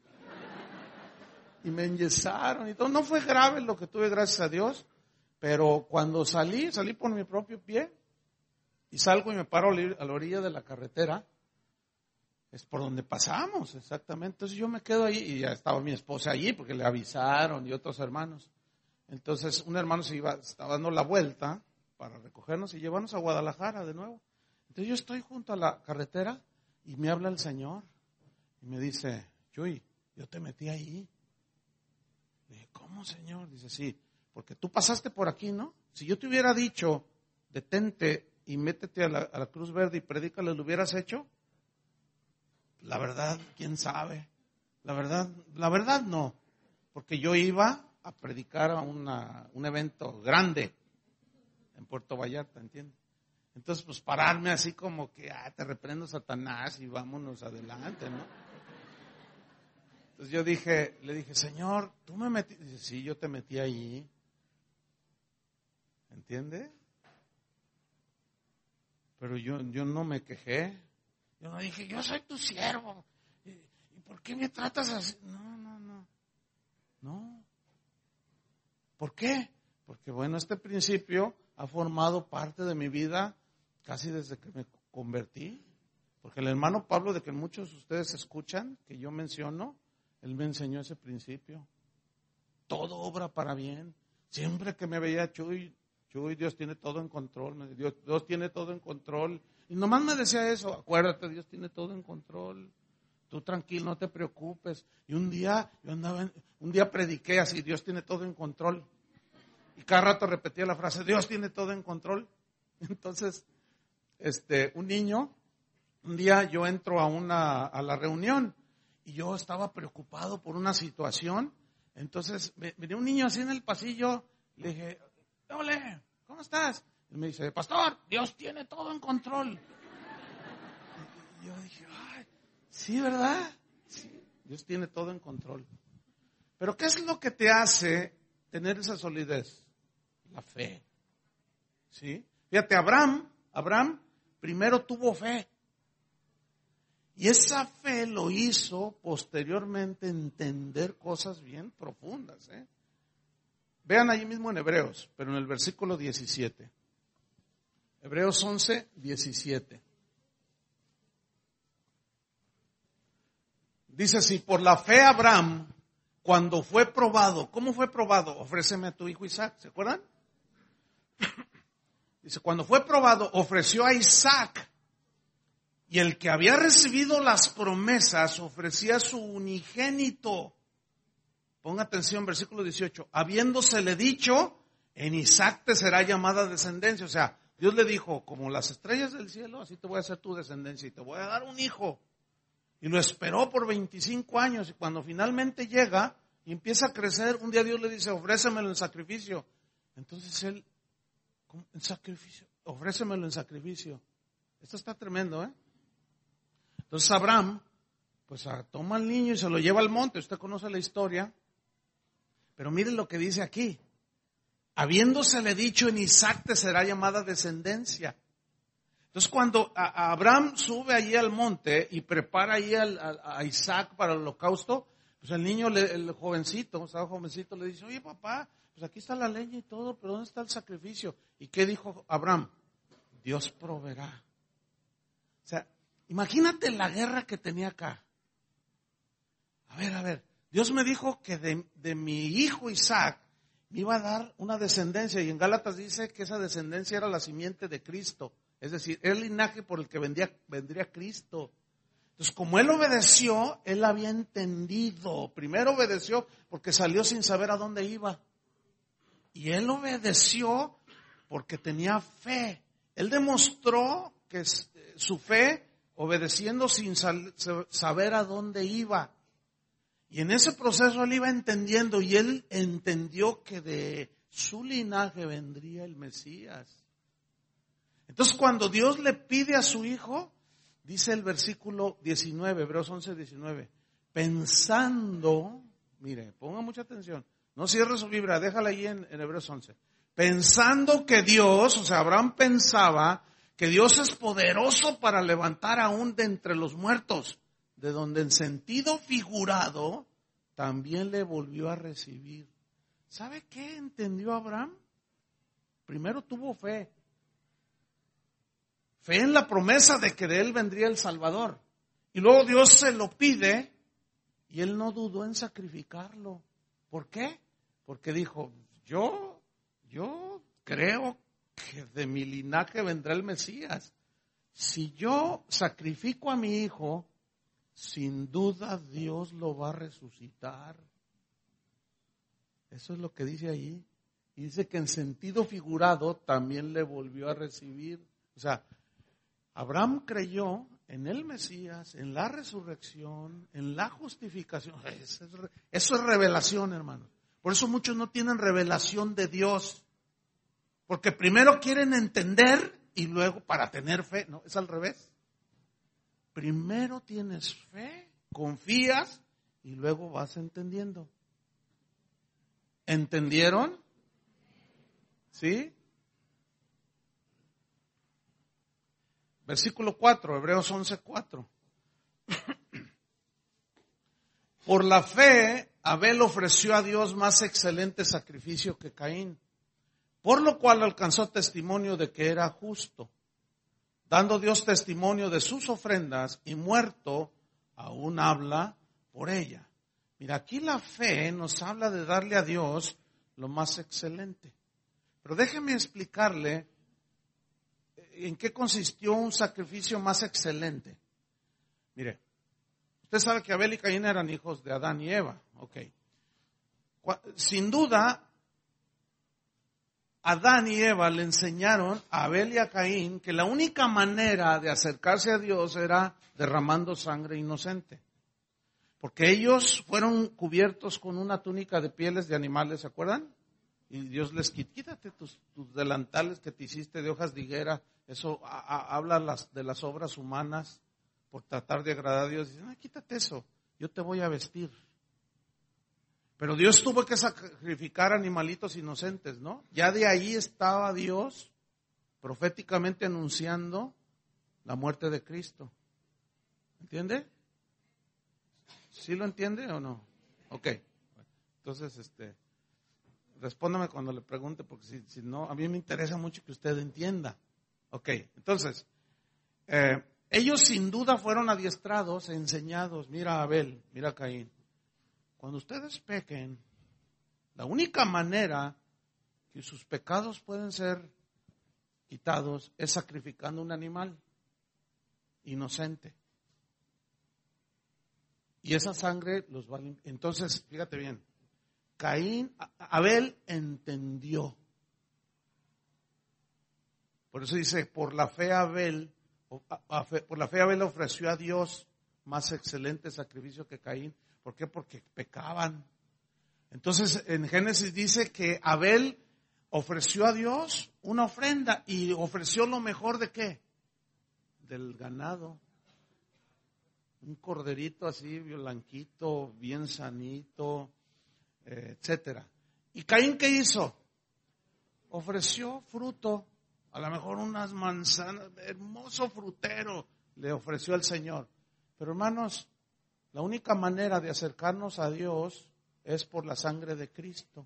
Y me enyesaron y todo. No fue grave lo que tuve, gracias a Dios. Pero cuando salí por mi propio pie y salgo y me paro a la orilla de la carretera, es por donde pasamos, exactamente. Entonces yo me quedo ahí y ya estaba mi esposa allí porque le avisaron y otros hermanos. Entonces un hermano estaba dando la vuelta para recogernos y llevarnos a Guadalajara de nuevo. Entonces yo estoy junto a la carretera y me habla el Señor y me dice, Chuy, yo te metí ahí. Le dije, ¿cómo, Señor? Dice, sí. Porque tú pasaste por aquí, ¿no? Si yo te hubiera dicho, detente y métete a la Cruz Verde y predícale, ¿lo hubieras hecho? La verdad, quién sabe. La verdad no, porque yo iba a predicar a un evento grande en Puerto Vallarta, ¿entiendes? Entonces, pues pararme así como que, te reprendo, Satanás, y vámonos adelante, ¿no? Entonces le dije, Señor, ¿tú me metiste? Dice, sí, yo te metí ahí. ¿Entiende? Pero yo no me quejé. Yo no dije, yo soy tu siervo. ¿Y por qué me tratas así? No. ¿Por qué? Porque bueno, este principio ha formado parte de mi vida casi desde que me convertí. Porque el hermano Pablo, de que muchos de ustedes escuchan, que yo menciono, él me enseñó ese principio. Todo obra para bien. Siempre que me veía, Chuy, Dios tiene todo en control. Dios tiene todo en control. Y nomás me decía eso, acuérdate, Dios tiene todo en control. Tú tranquilo, no te preocupes. Y un día prediqué así, Dios tiene todo en control. Y cada rato repetía la frase, Dios tiene todo en control. Entonces, un día yo entro a la reunión y yo estaba preocupado por una situación. Entonces, venía un niño así en el pasillo, le dije, hola, ¿cómo estás? Y me dice, pastor, Dios tiene todo en control. Y yo dije, sí, ¿verdad? Sí, Dios tiene todo en control. Pero ¿qué es lo que te hace tener esa solidez? La fe. ¿Sí? Fíjate, Abraham primero tuvo fe. Y esa fe lo hizo posteriormente entender cosas bien profundas. Vean allí mismo en Hebreos, pero en el versículo 17. Hebreos 11, 17. Dice así, por la fe Abraham, cuando fue probado, ¿cómo fue probado? Ofréceme a tu hijo Isaac, ¿se acuerdan? Dice, cuando fue probado, ofreció a Isaac. Y el que había recibido las promesas ofrecía su unigénito. Ponga atención, versículo 18. Habiéndosele dicho, en Isaac te será llamada descendencia. O sea, Dios le dijo, como las estrellas del cielo, así te voy a hacer tu descendencia y te voy a dar un hijo. Y lo esperó por 25 años y cuando finalmente llega y empieza a crecer, un día Dios le dice, ofrécemelo en sacrificio. Entonces él, ¿cómo? En sacrificio, ofrécemelo en sacrificio. Esto está tremendo, ¿eh? Entonces Abraham, pues toma al niño y se lo lleva al monte. Usted conoce la historia. Pero miren lo que dice aquí. Habiéndosele dicho, en Isaac te será llamada descendencia. Entonces cuando Abraham sube allí al monte y prepara allí a Isaac para el holocausto, pues el niño, el jovencito, estaba jovencito, le dice, oye papá, pues aquí está la leña y todo, pero ¿dónde está el sacrificio? ¿Y qué dijo Abraham? Dios proveerá. O sea, imagínate la guerra que tenía acá. A ver, Dios me dijo que de mi hijo Isaac me iba a dar una descendencia y en Gálatas dice que esa descendencia era la simiente de Cristo. Es decir, el linaje por el que vendría Cristo. Entonces, como él obedeció, él había entendido. Primero obedeció porque salió sin saber a dónde iba. Y él obedeció porque tenía fe. Él demostró que su fe obedeciendo sin saber a dónde iba. Y en ese proceso él iba entendiendo y él entendió que de su linaje vendría el Mesías. Entonces cuando Dios le pide a su hijo, dice el versículo 19, Hebreos 11, 19, pensando, mire, ponga mucha atención, no cierre su Biblia, déjala ahí en Hebreos 11. Pensando que Dios, o sea, Abraham pensaba que Dios es poderoso para levantar aún de entre los muertos, de donde en sentido figurado también le volvió a recibir. ¿Sabe qué entendió Abraham? Primero tuvo fe. Fe en la promesa de que de él vendría el Salvador. Y luego Dios se lo pide y él no dudó en sacrificarlo. ¿Por qué? Porque dijo, yo creo que de mi linaje vendrá el Mesías. Si yo sacrifico a mi hijo, sin duda Dios lo va a resucitar. Eso es lo que dice ahí. Y dice que en sentido figurado también le volvió a recibir. O sea, Abraham creyó en el Mesías, en la resurrección, en la justificación. Eso es revelación, hermano. Por eso muchos no tienen revelación de Dios. Porque primero quieren entender y luego para tener fe. No, es al revés. Primero tienes fe, confías y luego vas entendiendo. ¿Entendieron? ¿Sí? Versículo 4, Hebreos 11:4. Por la fe, Abel ofreció a Dios más excelente sacrificio que Caín, por lo cual alcanzó testimonio de que era justo, dando Dios testimonio de sus ofrendas, y muerto aún habla por ella. Mira, aquí la fe nos habla de darle a Dios lo más excelente. Pero déjeme explicarle en qué consistió un sacrificio más excelente. Mire, usted sabe que Abel y Caín eran hijos de Adán y Eva. Ok. Sin duda, Adán y Eva le enseñaron a Abel y a Caín que la única manera de acercarse a Dios era derramando sangre inocente. Porque ellos fueron cubiertos con una túnica de pieles de animales, ¿se acuerdan? Y Dios les quítate tus delantales que te hiciste de hojas de higuera. Eso habla de las obras humanas por tratar de agradar a Dios. Dicen, quítate eso, yo te voy a vestir. Pero Dios tuvo que sacrificar animalitos inocentes, ¿no? Ya de ahí estaba Dios proféticamente anunciando la muerte de Cristo. ¿Entiende? ¿Sí lo entiende o no? Ok. Entonces, respóndame cuando le pregunte, porque si no, a mí me interesa mucho que usted entienda. Ok, entonces, ellos sin duda fueron adiestrados, enseñados. Mira Abel, mira Caín. Cuando ustedes pequen, la única manera que sus pecados pueden ser quitados es sacrificando un animal inocente. Y esa sangre los va a limpiar. Entonces, fíjate bien, Abel entendió. Por eso dice, por la fe Abel ofreció a Dios más excelente sacrificio que Caín. ¿Por qué? Porque pecaban. Entonces, en Génesis dice que Abel ofreció a Dios una ofrenda y ofreció lo mejor ¿de qué? Del ganado. Un corderito así, blanquito, bien sanito, etcétera. ¿Y Caín qué hizo? Ofreció fruto, a lo mejor unas manzanas, hermoso frutero le ofreció al Señor. Pero hermanos, la única manera de acercarnos a Dios es por la sangre de Cristo.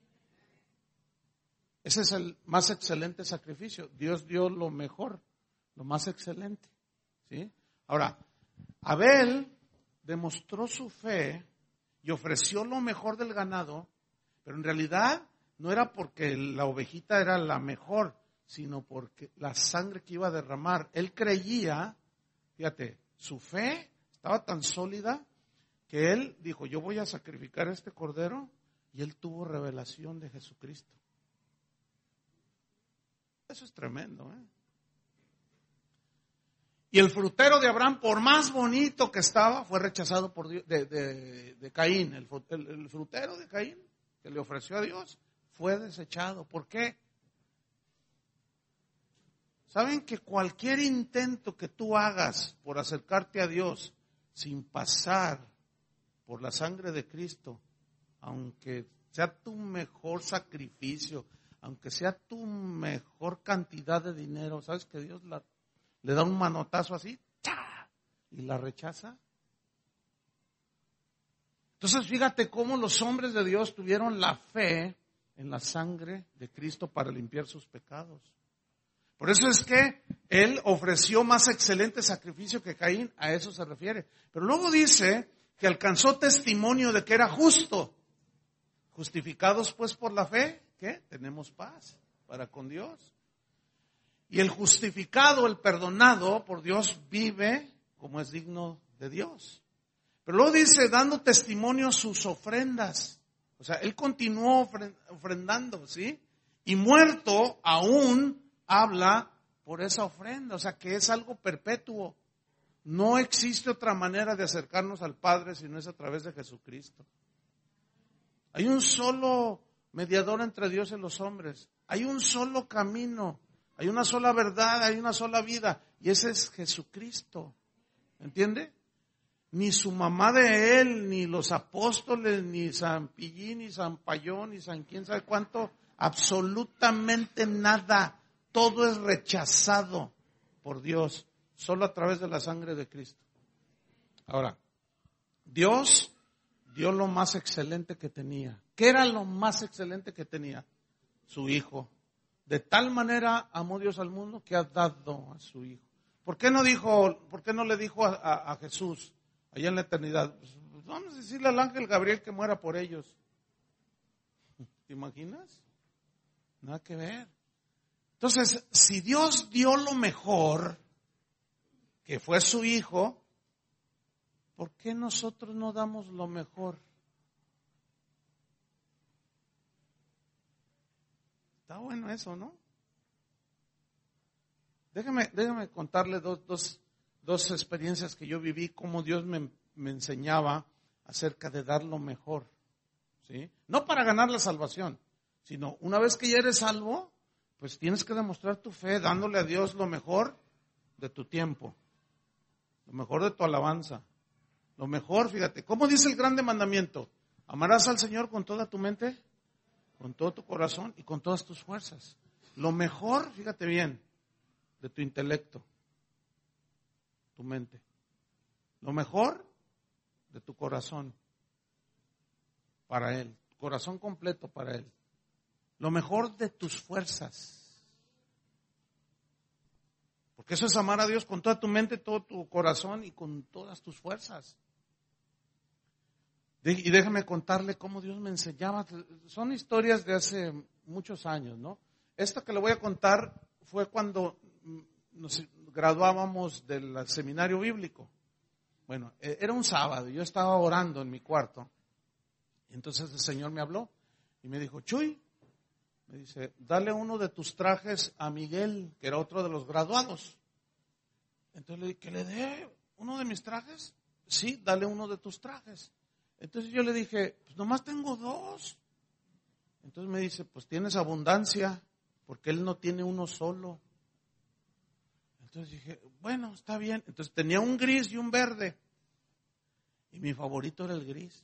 Ese es el más excelente sacrificio. Dios dio lo mejor, lo más excelente. ¿Sí? Ahora, Abel demostró su fe y ofreció lo mejor del ganado, pero en realidad no era porque la ovejita era la mejor, sino porque la sangre que iba a derramar. Él creía, fíjate, su fe estaba tan sólida que él dijo, yo voy a sacrificar a este cordero, y él tuvo revelación de Jesucristo. Eso es tremendo, ¿eh? Y el frutero de Abraham, por más bonito que estaba, fue rechazado por Dios, de Caín. El frutero de Caín, que le ofreció a Dios, fue desechado. ¿Por qué? ¿Saben que cualquier intento que tú hagas por acercarte a Dios sin pasar por la sangre de Cristo, aunque sea tu mejor sacrificio, aunque sea tu mejor cantidad de dinero, ¿sabes que Dios le da un manotazo así, ¡cha!, y la rechaza? Entonces fíjate cómo los hombres de Dios tuvieron la fe en la sangre de Cristo para limpiar sus pecados. Por eso es que él ofreció más excelente sacrificio que Caín, a eso se refiere. Pero luego dice que alcanzó testimonio de que era justo. Justificados pues por la fe, ¿qué? Tenemos paz para con Dios. Y el justificado, el perdonado por Dios, vive como es digno de Dios. Pero luego dice, dando testimonio sus ofrendas. O sea, él continuó ofrendando, ¿sí? Y muerto aún habla por esa ofrenda. O sea, que es algo perpetuo. No existe otra manera de acercarnos al Padre si no es a través de Jesucristo. Hay un solo mediador entre Dios y los hombres. Hay un solo camino. Hay una sola verdad, hay una sola vida. Y ese es Jesucristo. ¿Entiende? Ni su mamá de él, ni los apóstoles, ni San Pillín, ni San Payón, ni San quién sabe cuánto. Absolutamente nada. Todo es rechazado por Dios. Solo a través de la sangre de Cristo. Ahora, Dios dio lo más excelente que tenía. ¿Qué era lo más excelente que tenía? Su Hijo. De tal manera amó Dios al mundo que ha dado a su Hijo. ¿Por qué no le dijo a Jesús allá en la eternidad? Pues vamos a decirle al ángel Gabriel que muera por ellos. ¿Te imaginas? Nada que ver. Entonces, si Dios dio lo mejor, que fue su Hijo, ¿por qué nosotros no damos lo mejor? Está bueno eso, ¿no? Déjame contarle dos experiencias que yo viví, cómo Dios me enseñaba acerca de dar lo mejor, ¿sí? No para ganar la salvación, sino una vez que ya eres salvo, pues tienes que demostrar tu fe dándole a Dios lo mejor de tu tiempo, lo mejor de tu alabanza, lo mejor, fíjate, ¿cómo dice el grande mandamiento? Amarás al Señor con toda tu mente, con todo tu corazón y con todas tus fuerzas. Lo mejor, fíjate bien, de tu intelecto, tu mente. Lo mejor de tu corazón para Él, tu corazón completo para Él. Lo mejor de tus fuerzas. Porque eso es amar a Dios con toda tu mente, todo tu corazón y con todas tus fuerzas. Y déjame contarle cómo Dios me enseñaba. Son historias de hace muchos años, ¿no? Esta que le voy a contar fue cuando nos graduábamos del seminario bíblico. Bueno, era un sábado, yo estaba orando en mi cuarto. Y entonces el Señor me habló y me dijo, Chuy, me dice, dale uno de tus trajes a Miguel, que era otro de los graduados. Entonces le dije, ¿que le dé uno de mis trajes? Sí, dale uno de tus trajes. Entonces yo le dije, pues nomás tengo 2. Entonces me dice, pues tienes abundancia, porque él no tiene uno solo. Entonces dije, bueno, está bien. Entonces tenía un gris y un verde. Y mi favorito era el gris.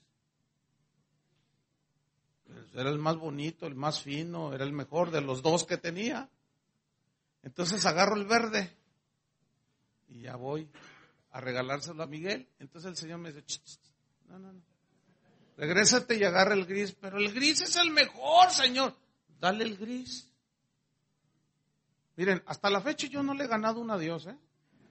Era el más bonito, el más fino, era el mejor de los 2 que tenía. Entonces agarro el verde y ya voy a regalárselo a Miguel. Entonces el Señor me dice, no. Regrésate y agarra el gris. Pero el gris es el mejor, Señor. Dale el gris. Miren, hasta la fecha yo no le he ganado una a Dios, ¿eh?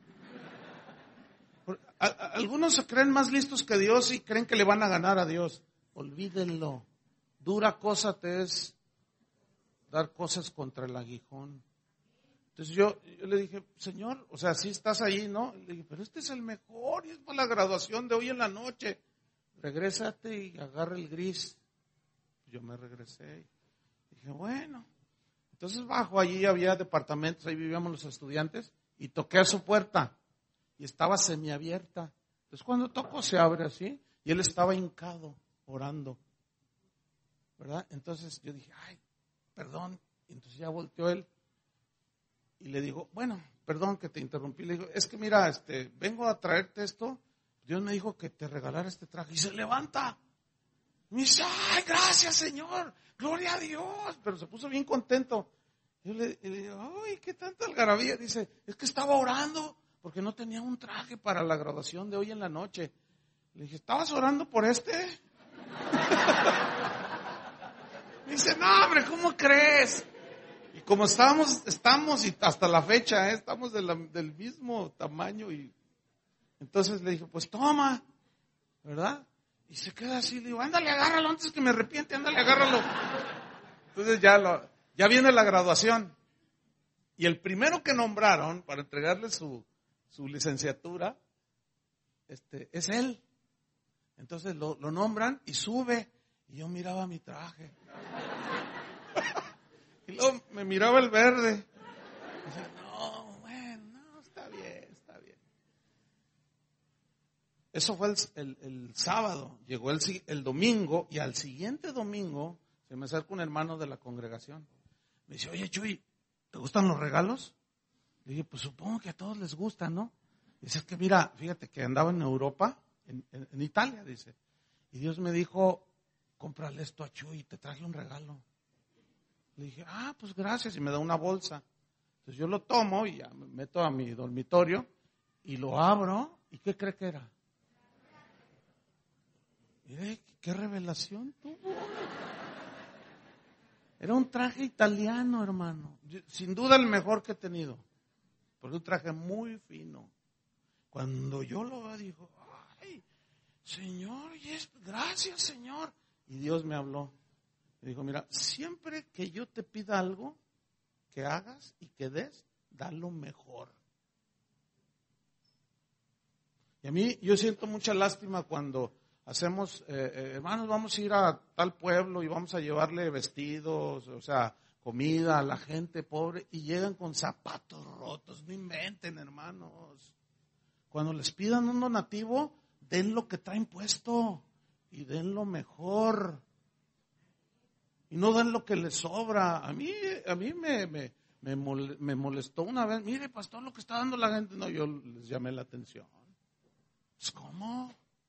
Algunos se creen más listos que Dios y creen que le van a ganar a Dios. Olvídenlo. Dura cosa te es dar cosas contra el aguijón. Entonces yo le dije, Señor, o sea, sí estás ahí, ¿no? Le dije, pero este es el mejor y es para la graduación de hoy en la noche. Regrésate y agarra el gris. Yo me regresé y dije, bueno. Entonces bajo, allí había departamentos, ahí vivíamos los estudiantes, y toqué a su puerta, y estaba semiabierta. Entonces cuando toco se abre así, y él estaba hincado, orando, ¿verdad? Entonces yo dije, ay, perdón, y entonces ya volteó él, y le digo, bueno, perdón que te interrumpí, le digo, es que mira, vengo a traerte esto, Dios me dijo que te regalara este traje, y se levanta, y me dice, ay, gracias Señor, gloria a Dios, pero se puso bien contento. Yo le digo, ay, qué tanta algarabía. Dice, es que estaba orando porque no tenía un traje para la graduación de hoy en la noche. Le dije, ¿estabas orando por este? Me dice, no hombre, ¿cómo crees? Y como estamos y hasta la fecha, estamos del mismo tamaño. Y entonces le dije, pues toma, ¿verdad? Y se queda así, le digo, ándale, agárralo antes que me arrepiente, ándale, agárralo. Entonces ya viene la graduación. Y el primero que nombraron para entregarle su licenciatura, es él. Entonces lo nombran y sube. Y yo miraba mi traje. Y luego me miraba el verde. Y dije, no, bueno, no, está bien. Eso fue el sábado. Llegó el domingo y al siguiente domingo se me acerca un hermano de la congregación. Me dice, oye Chuy, ¿te gustan los regalos? Le dije, pues supongo que a todos les gustan, ¿no? Dice, es que mira, fíjate que andaba en Europa, en Italia, dice. Y Dios me dijo, cómprale esto a Chuy, te traje un regalo. Le dije, pues gracias, y me da una bolsa. Entonces yo lo tomo y ya me meto a mi dormitorio y lo abro. ¿Y qué cree que era? Mire, qué revelación tuvo. Era un traje italiano, hermano. Sin duda el mejor que he tenido. Porque un traje muy fino. Cuando yo lo veo, digo, ay, Señor, gracias, Señor. Y Dios me habló. Me dijo, mira, siempre que yo te pida algo, que hagas y que des, da lo mejor. Y a mí, yo siento mucha lástima cuando hacemos, hermanos, vamos a ir a tal pueblo y vamos a llevarle vestidos, o sea, comida a la gente pobre y llegan con zapatos rotos. No inventen, hermanos. Cuando les pidan un donativo, den lo que traen puesto y den lo mejor. Y no den lo que les sobra. A mí me molestó una vez. Mire, pastor, lo que está dando la gente. No, yo les llamé la atención. Pues, ¿cómo?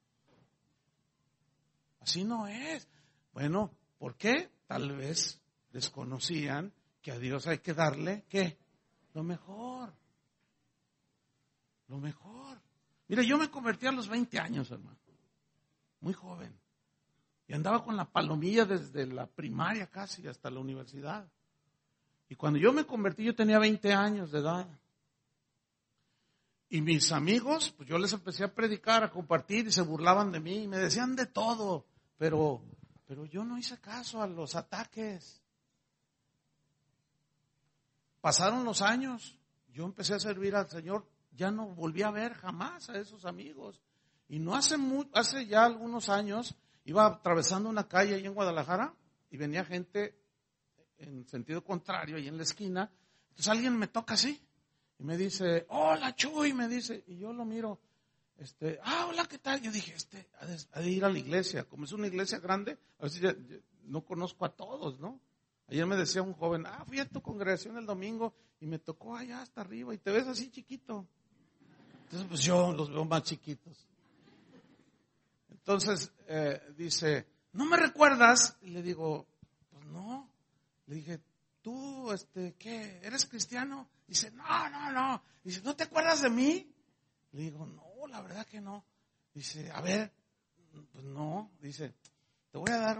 Así no es. Bueno, ¿por qué? Tal vez desconocían que a Dios hay que darle, ¿qué? Lo mejor. Lo mejor. Mire, yo me convertí a los 20 años, hermano. Muy joven. Y andaba con la palomilla desde la primaria casi hasta la universidad. Y cuando yo me convertí, yo tenía 20 años de edad. Y mis amigos, pues yo les empecé a predicar, a compartir, y se burlaban de mí, y me decían de todo. Pero yo no hice caso a los ataques. Pasaron los años, yo empecé a servir al Señor, ya no volví a ver jamás a esos amigos. Y no hace ya algunos años, iba atravesando una calle ahí en Guadalajara y venía gente en sentido contrario ahí en la esquina. Entonces alguien me toca así y me dice, hola Chuy, me dice, y yo lo miro, hola, ¿qué tal? Yo dije, ha de ir a la iglesia, como es una iglesia grande, a ver si ya no conozco a todos, ¿no? Ayer me decía un joven, fui a tu congregación el domingo y me tocó allá hasta arriba y te ves así chiquito. Entonces pues yo los veo más chiquitos. Entonces dice, ¿no me recuerdas? Y le digo, pues no. Le dije, ¿tú, qué, eres cristiano? Dice, no. Dice, ¿no te acuerdas de mí? Le digo, no, la verdad que no. Dice, a ver, pues no. Dice, te voy a dar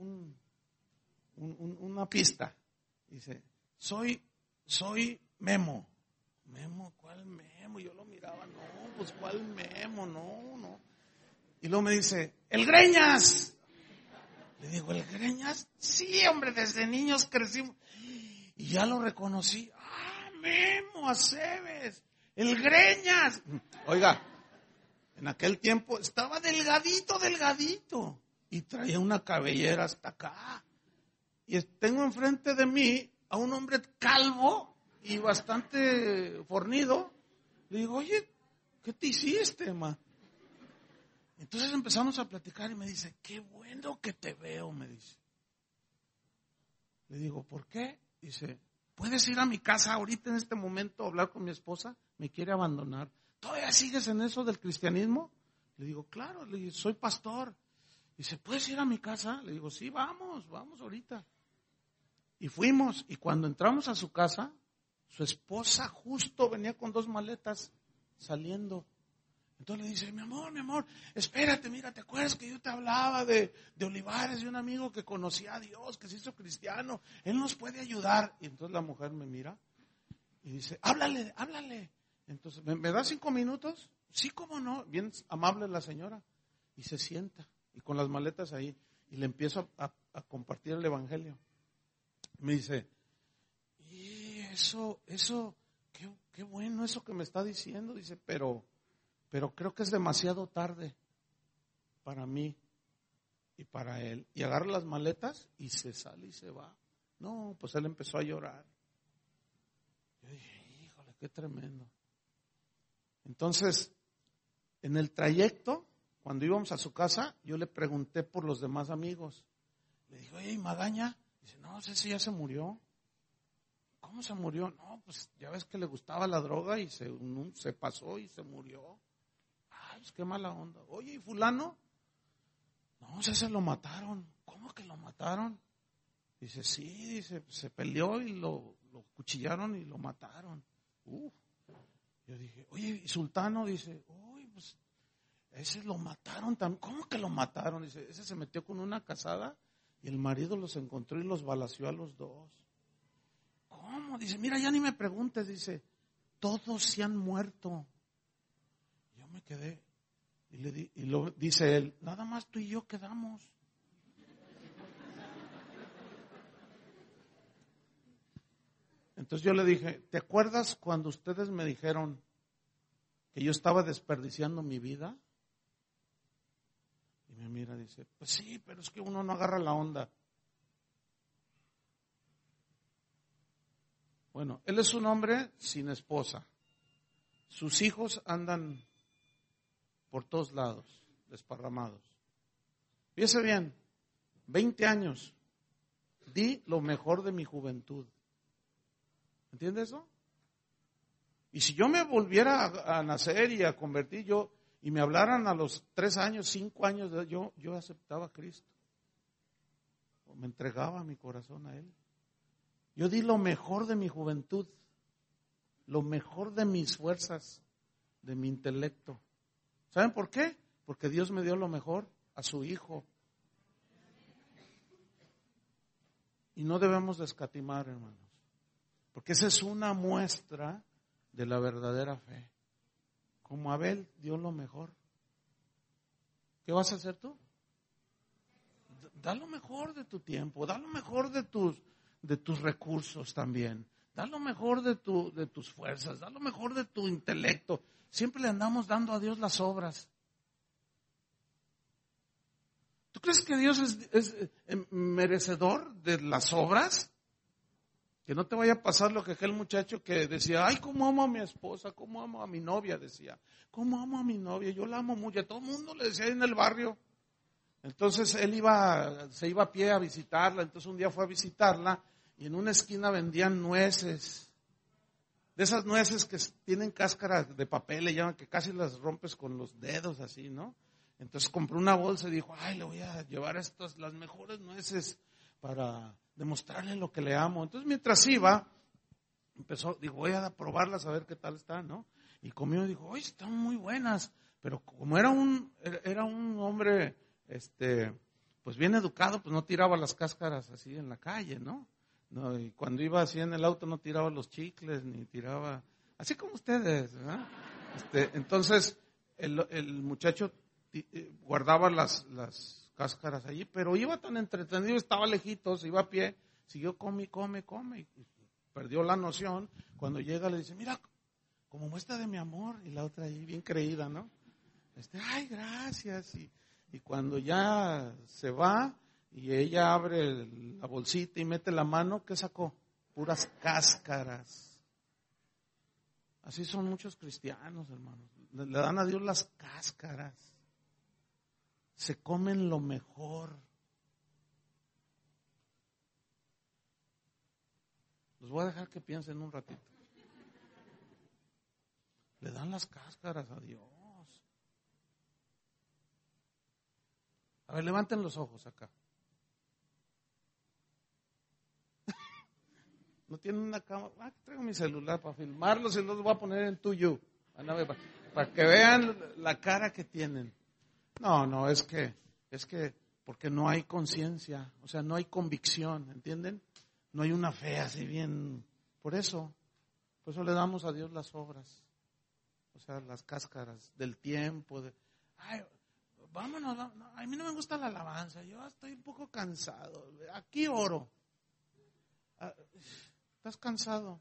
una pista. Dice, soy Memo. Memo, ¿cuál Memo? Yo lo miraba, no, pues ¿cuál Memo? No. Y luego me dice, ¡el Greñas! Le digo, ¿el Greñas? Sí, hombre, desde niños crecimos. Y ya lo reconocí. Memo Aceves, el Greñas. Oiga, en aquel tiempo estaba delgadito. Y traía una cabellera hasta acá. Y tengo enfrente de mí a un hombre calvo y bastante fornido. Le digo, oye, ¿qué te hiciste, ma? Entonces empezamos a platicar y me dice, qué bueno que te veo, me dice. Le digo, ¿por qué? Dice, ¿puedes ir a mi casa ahorita en este momento a hablar con mi esposa? Me quiere abandonar. ¿Todavía sigues en eso del cristianismo? Le digo, claro, le digo, soy pastor. Dice, ¿puedes ir a mi casa? Le digo, sí, vamos ahorita. Y fuimos, y cuando entramos a su casa, su esposa justo venía con 2 maletas saliendo. Entonces le dice, mi amor, espérate, mira, ¿te acuerdas que yo te hablaba de Olivares, de un amigo que conocía a Dios, que se hizo cristiano? Él nos puede ayudar. Y entonces la mujer me mira y dice, háblale. Entonces, ¿me da 5 minutos? Sí, cómo no. Bien amable la señora. Y se sienta, y con las maletas ahí, y le empiezo a compartir el evangelio. Me dice, y eso, qué bueno eso que me está diciendo. Dice, pero creo que es demasiado tarde para mí y para él. Y agarra las maletas y se sale y se va. No, pues él empezó a llorar. Yo dije, híjole, qué tremendo. Entonces, en el trayecto, cuando íbamos a su casa, yo le pregunté por los demás amigos. Le dije, oye, ¿y Magaña? Dice, no sé si ya se murió. ¿Cómo se murió? No, pues ya ves que le gustaba la droga y se pasó y se murió. Ay, pues qué mala onda. Oye, ¿y fulano? No, se lo mataron. ¿Cómo que lo mataron? Dice, sí, dice, se peleó y lo cuchillaron y lo mataron. Yo dije, oye, ¿y Sultano? Dice, uy, pues ese lo mataron también. ¿Cómo que lo mataron? Dice, ese se metió con una casada y el marido los encontró y los balaceó a los dos. ¿Cómo? Dice, mira, ya ni me preguntes. Dice, todos se han muerto. Yo me quedé y dice él, nada más tú y yo quedamos. Entonces yo le dije, ¿te acuerdas cuando ustedes me dijeron que yo estaba desperdiciando mi vida? Y me mira y dice, pues sí, pero es que uno no agarra la onda. Bueno, él es un hombre sin esposa. Sus hijos andan por todos lados, desparramados. Fíjese bien, 20 años, di lo mejor de mi juventud. ¿Entiende eso? Y si yo me volviera a nacer y a convertir y me hablaran a los 3 años, 5 años, yo aceptaba a Cristo. O me entregaba mi corazón a Él. Yo di lo mejor de mi juventud, lo mejor de mis fuerzas, de mi intelecto. ¿Saben por qué? Porque Dios me dio lo mejor a su Hijo. Y no debemos de escatimar, hermanos. Porque esa es una muestra de la verdadera fe. Como Abel dio lo mejor. ¿Qué vas a hacer tú? Da lo mejor de tu tiempo, da lo mejor de tus recursos también. Da lo mejor de tus fuerzas, da lo mejor de tu intelecto. Siempre le andamos dando a Dios las obras. ¿Tú crees que Dios es merecedor de las obras? Que no te vaya a pasar lo que aquel muchacho que decía, ay, cómo amo a mi esposa, cómo amo a mi novia, decía. Cómo amo a mi novia, yo la amo mucho. A todo el mundo le decía ahí en el barrio. Entonces él se iba a pie a visitarla. Entonces un día fue a visitarla y en una esquina vendían nueces. De esas nueces que tienen cáscara de papel, le llaman, que casi las rompes con los dedos así, ¿no? Entonces compró una bolsa y dijo, ay, le voy a llevar las mejores nueces para demostrarle lo que le amo. Entonces mientras iba, dijo, voy a probarlas a ver qué tal están, ¿no? Y comió y dijo, oye, están muy buenas. Pero como era un hombre, pues bien educado, pues no tiraba las cáscaras así en la calle, ¿no? No, y cuando iba así en el auto no tiraba los chicles, ni tiraba, así como ustedes, ¿verdad? Entonces, el muchacho guardaba las cáscaras allí, pero iba tan entretenido, estaba lejitos, iba a pie, siguió come, y perdió la noción. Cuando llega le dice, mira, como muestra de mi amor, y la otra ahí bien creída, ¿no? Ay, gracias, y cuando ya se va, y ella abre la bolsita y mete la mano, ¿qué sacó? Puras cáscaras. Así son muchos cristianos, hermanos. Le dan a Dios las cáscaras. Se comen lo mejor. Los voy a dejar que piensen un ratito. Le dan las cáscaras a Dios. A ver, levanten los ojos acá. No tienen una cámara. Traigo mi celular para filmarlos y los voy a poner en tuyo. Para que vean la cara que tienen. No, es que porque no hay conciencia, o sea, no hay convicción, ¿entienden? No hay una fe así bien. Por eso le damos a Dios las obras, o sea, las cáscaras del tiempo. Ay, vámonos, a mí no me gusta la alabanza, yo estoy un poco cansado, aquí oro. ¿Estás cansado?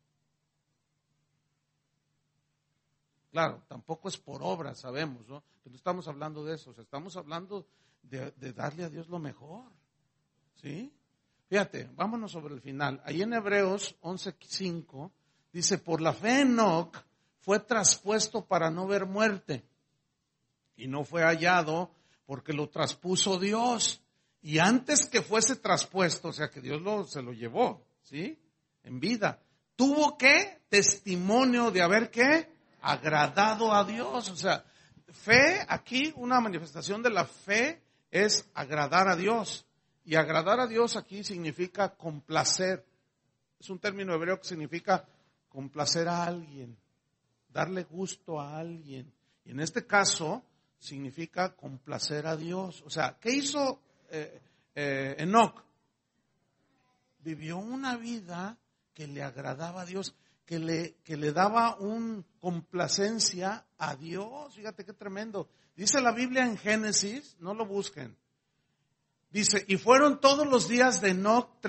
Claro, tampoco es por obra, sabemos, ¿no? Pero no estamos hablando de eso, o sea, estamos hablando de darle a Dios lo mejor, ¿sí? Fíjate, vámonos sobre el final. Ahí en Hebreos 11:5 dice, por la fe Enoc fue traspuesto para no ver muerte. y no fue hallado porque lo traspuso Dios. Y antes que fuese traspuesto, o sea que Dios se lo llevó, ¿sí? En vida. Tuvo que testimonio de haber ¿qué? Agradado a Dios. O sea, fe aquí, una manifestación de la fe es agradar a Dios. Y agradar a Dios aquí significa complacer. Es un término hebreo que significa complacer a alguien, darle gusto a alguien. Y en este caso significa complacer a Dios. O sea, ¿qué hizo Enoc? Vivió una vida que le agradaba a Dios, que le daba un complacencia a Dios. Fíjate qué tremendo. Dice la Biblia en Génesis, no lo busquen. Dice, y fueron todos los días de Enoc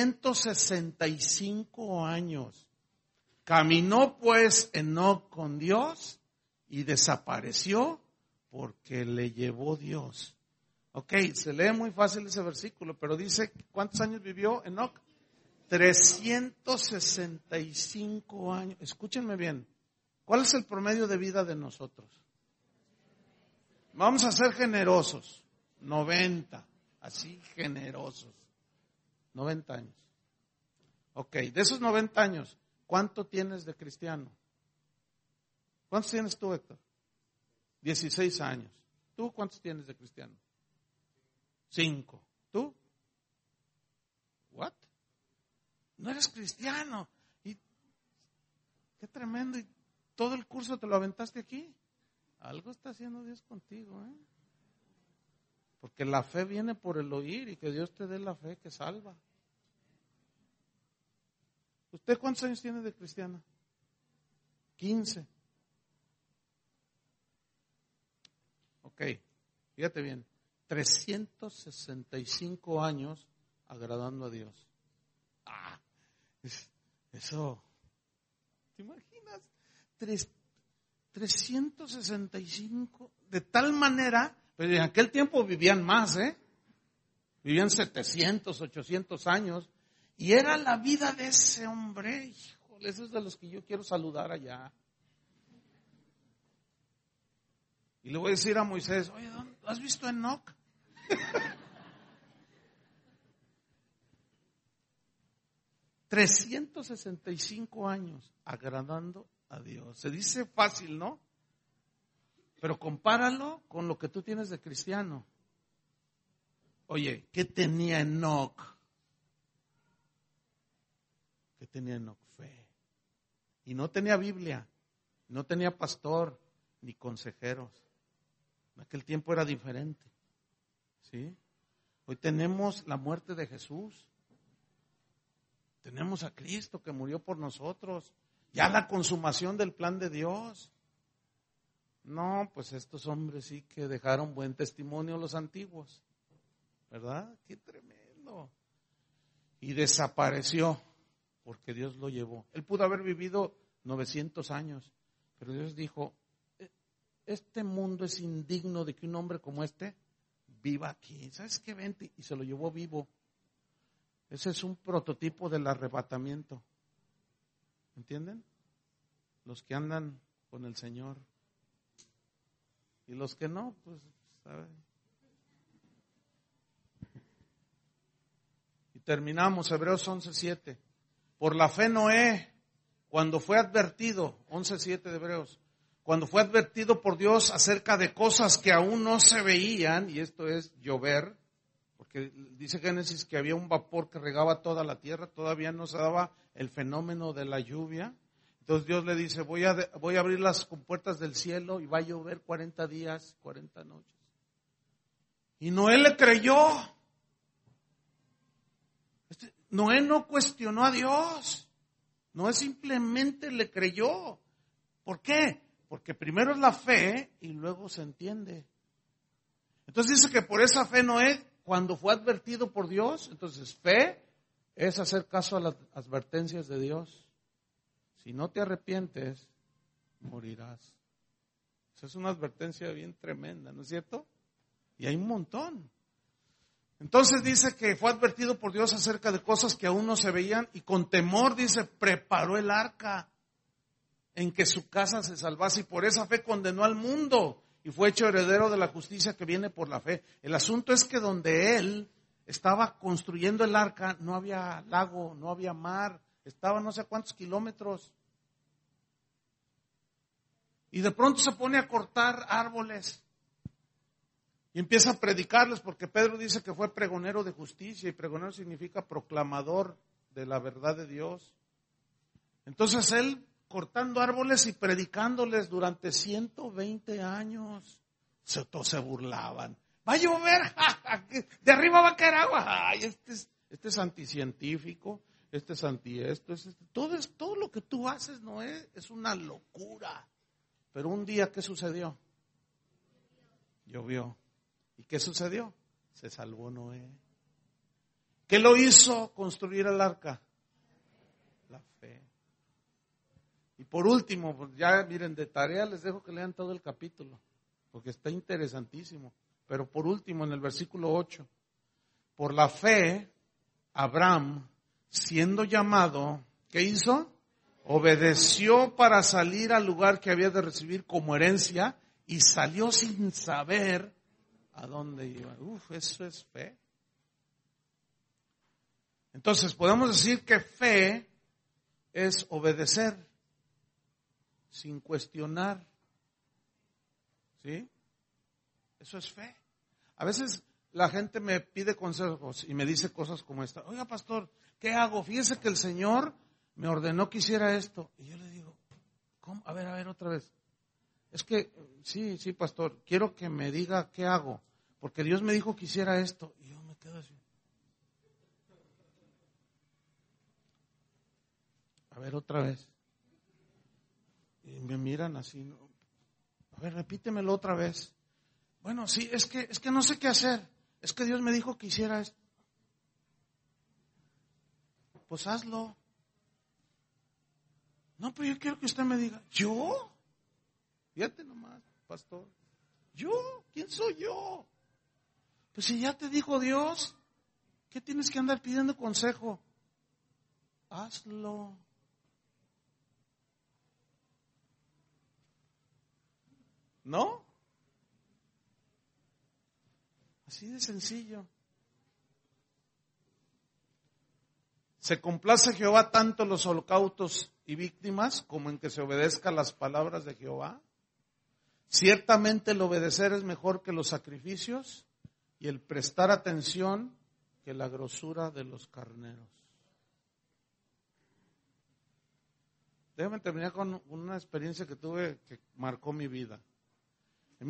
365 años. Caminó pues Enoc con Dios y desapareció porque le llevó Dios. Ok, se lee muy fácil ese versículo, pero dice, ¿cuántos años vivió Enoc? 365 años. Escúchenme bien. ¿Cuál es el promedio de vida de nosotros? Vamos a ser generosos. 90. Así generosos. 90 años. Ok, de esos 90 años, ¿cuánto tienes de cristiano? ¿Cuántos tienes tú, Héctor? 16 años. ¿Tú cuántos tienes de cristiano? 5. ¿Tú? ¿What? No eres cristiano. Y qué tremendo. Y todo el curso te lo aventaste aquí. Algo está haciendo Dios contigo, ¿eh? Porque la fe viene por el oír y que Dios te dé la fe que salva. ¿Usted cuántos años tiene de cristiana? 15. Ok, fíjate bien. 365 años agradando a Dios. Eso, ¿te imaginas? 365, de tal manera, pero en aquel tiempo vivían más, vivían 700, 800 años, y era la vida de ese hombre. Híjole, esos es de los que yo quiero saludar allá. Y le voy a decir a Moisés, oye, ¿has visto a Enoc? 365 años agradando a Dios. Se dice fácil, ¿no? Pero compáralo con lo que tú tienes de cristiano. Oye, ¿qué tenía Enoc? ¿Qué tenía Enoc? Fe. Y no tenía Biblia, no tenía pastor, ni consejeros. En aquel tiempo era diferente. ¿Sí? Hoy tenemos la muerte de Jesús. Tenemos a Cristo que murió por nosotros. Ya la consumación del plan de Dios. No, pues estos hombres sí que dejaron buen testimonio los antiguos. ¿Verdad? Qué tremendo. Y desapareció porque Dios lo llevó. Él pudo haber vivido 900 años, pero Dios dijo, este mundo es indigno de que un hombre como este viva aquí. ¿Sabes qué? Vente. Y se lo llevó vivo. Ese es un prototipo del arrebatamiento. ¿Entienden? Los que andan con el Señor. Y los que no, pues, ¿saben? Y terminamos, Hebreos 11:7. Por la fe Noé, cuando fue advertido, 11:7 de Hebreos, cuando fue advertido por Dios acerca de cosas que aún no se veían, y esto es llover, porque dice Génesis que había un vapor que regaba toda la tierra, todavía no se daba el fenómeno de la lluvia. Entonces Dios le dice, voy a abrir las compuertas del cielo y va a llover 40 días, 40 noches. Y Noé le creyó. Noé no cuestionó a Dios. Noé simplemente le creyó. ¿Por qué? Porque primero es la fe y luego se entiende. Entonces dice que por esa fe Noé, cuando fue advertido por Dios, entonces fe es hacer caso a las advertencias de Dios. Si no te arrepientes, morirás. Esa es una advertencia bien tremenda, ¿no es cierto? Y hay un montón. Entonces dice que fue advertido por Dios acerca de cosas que aún no se veían y con temor, dice, preparó el arca en que su casa se salvase y por esa fe condenó al mundo y fue hecho heredero de la justicia que viene por la fe. El asunto es que donde él estaba construyendo el arca no había lago, no había mar, estaba no sé cuántos kilómetros. Y de pronto se pone a cortar árboles y empieza a predicarles, porque Pedro dice que fue pregonero de justicia, y pregonero significa proclamador de la verdad de Dios. Entonces él cortando árboles y predicándoles durante 120 años. Todos se burlaban. Va a llover, de arriba va a caer agua. Ay, este es anticientífico, este es anti esto, todo lo que tú haces, Noé, es una locura. Pero un día, ¿qué sucedió? Llovió. ¿Y qué sucedió? Se salvó Noé. ¿Qué lo hizo construir el arca? La fe. Y por último, pues ya miren, de tarea les dejo que lean todo el capítulo, porque está interesantísimo. Pero por último, en el versículo 8, por la fe, Abraham, siendo llamado, ¿qué hizo? Obedeció para salir al lugar que había de recibir como herencia, y salió sin saber a dónde iba. Eso es fe. Entonces, podemos decir que fe es obedecer sin cuestionar. ¿Sí? Eso es fe. A veces la gente me pide consejos y me dice cosas como esta. Oiga, pastor, ¿qué hago? Fíjese que el Señor me ordenó que hiciera esto. Y yo le digo, ¿cómo? A ver, otra vez. Es que, sí, pastor, quiero que me diga qué hago, porque Dios me dijo que hiciera esto. Y yo me quedo así. A ver, otra vez. Y me miran así, ¿no? A ver, repítemelo otra vez. Bueno, sí, es que no sé qué hacer. Es que Dios me dijo que hiciera esto. Pues hazlo. No, pero yo quiero que usted me diga, ¿yo? Fíjate nomás, pastor. ¿Yo? ¿Quién soy yo? Pues si ya te dijo Dios, ¿qué tienes que andar pidiendo consejo? Hazlo. ¿No? Así de sencillo. Se complace Jehová tanto en los holocaustos y víctimas como en que se obedezca las palabras de Jehová. Ciertamente el obedecer es mejor que los sacrificios y el prestar atención que la grosura de los carneros. Déjame terminar con una experiencia que tuve que marcó mi vida. En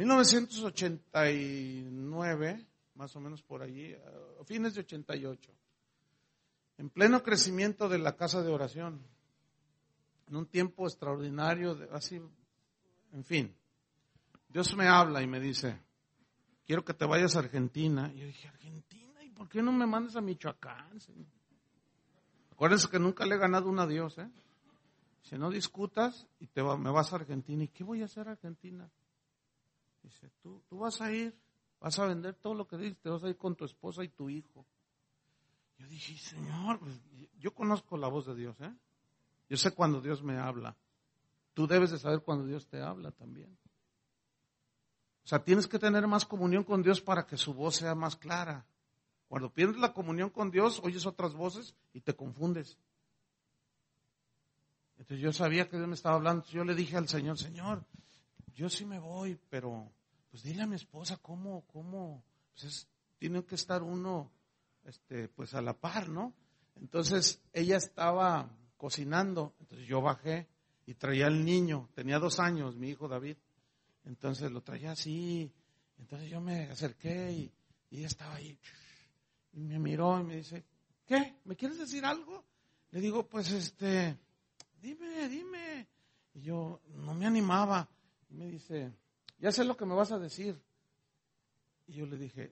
1989, más o menos por allí, a fines de 88, en pleno crecimiento de la casa de oración, en un tiempo extraordinario, así, en fin, Dios me habla y me dice, quiero que te vayas a Argentina. Y yo dije, ¿Argentina? ¿Y por qué no me mandas a Michoacán, Señor? Acuérdense que nunca le he ganado una a Dios, ¿eh? Si no discutas y me vas a Argentina. ¿Y qué voy a hacer a Argentina? Dice, tú vas a ir, vas a vender todo lo que dices, te vas a ir con tu esposa y tu hijo. Yo dije, Señor, pues, yo conozco la voz de Dios, ¿eh? Yo sé cuando Dios me habla. Tú debes de saber cuando Dios te habla también. O sea, tienes que tener más comunión con Dios para que su voz sea más clara. Cuando pierdes la comunión con Dios, oyes otras voces y te confundes. Entonces yo sabía que Dios me estaba hablando. Yo le dije al Señor, Señor, yo sí me voy, pero pues dile a mi esposa cómo, pues tiene que estar uno, pues a la par, ¿no? Entonces ella estaba cocinando, entonces yo bajé y traía al niño, tenía 2 años, mi hijo David, entonces lo traía así, entonces yo me acerqué y ella estaba ahí, y me miró y me dice, ¿qué? ¿Me quieres decir algo? Le digo, pues dime, y yo no me animaba, y me dice, ya sé lo que me vas a decir, y yo le dije,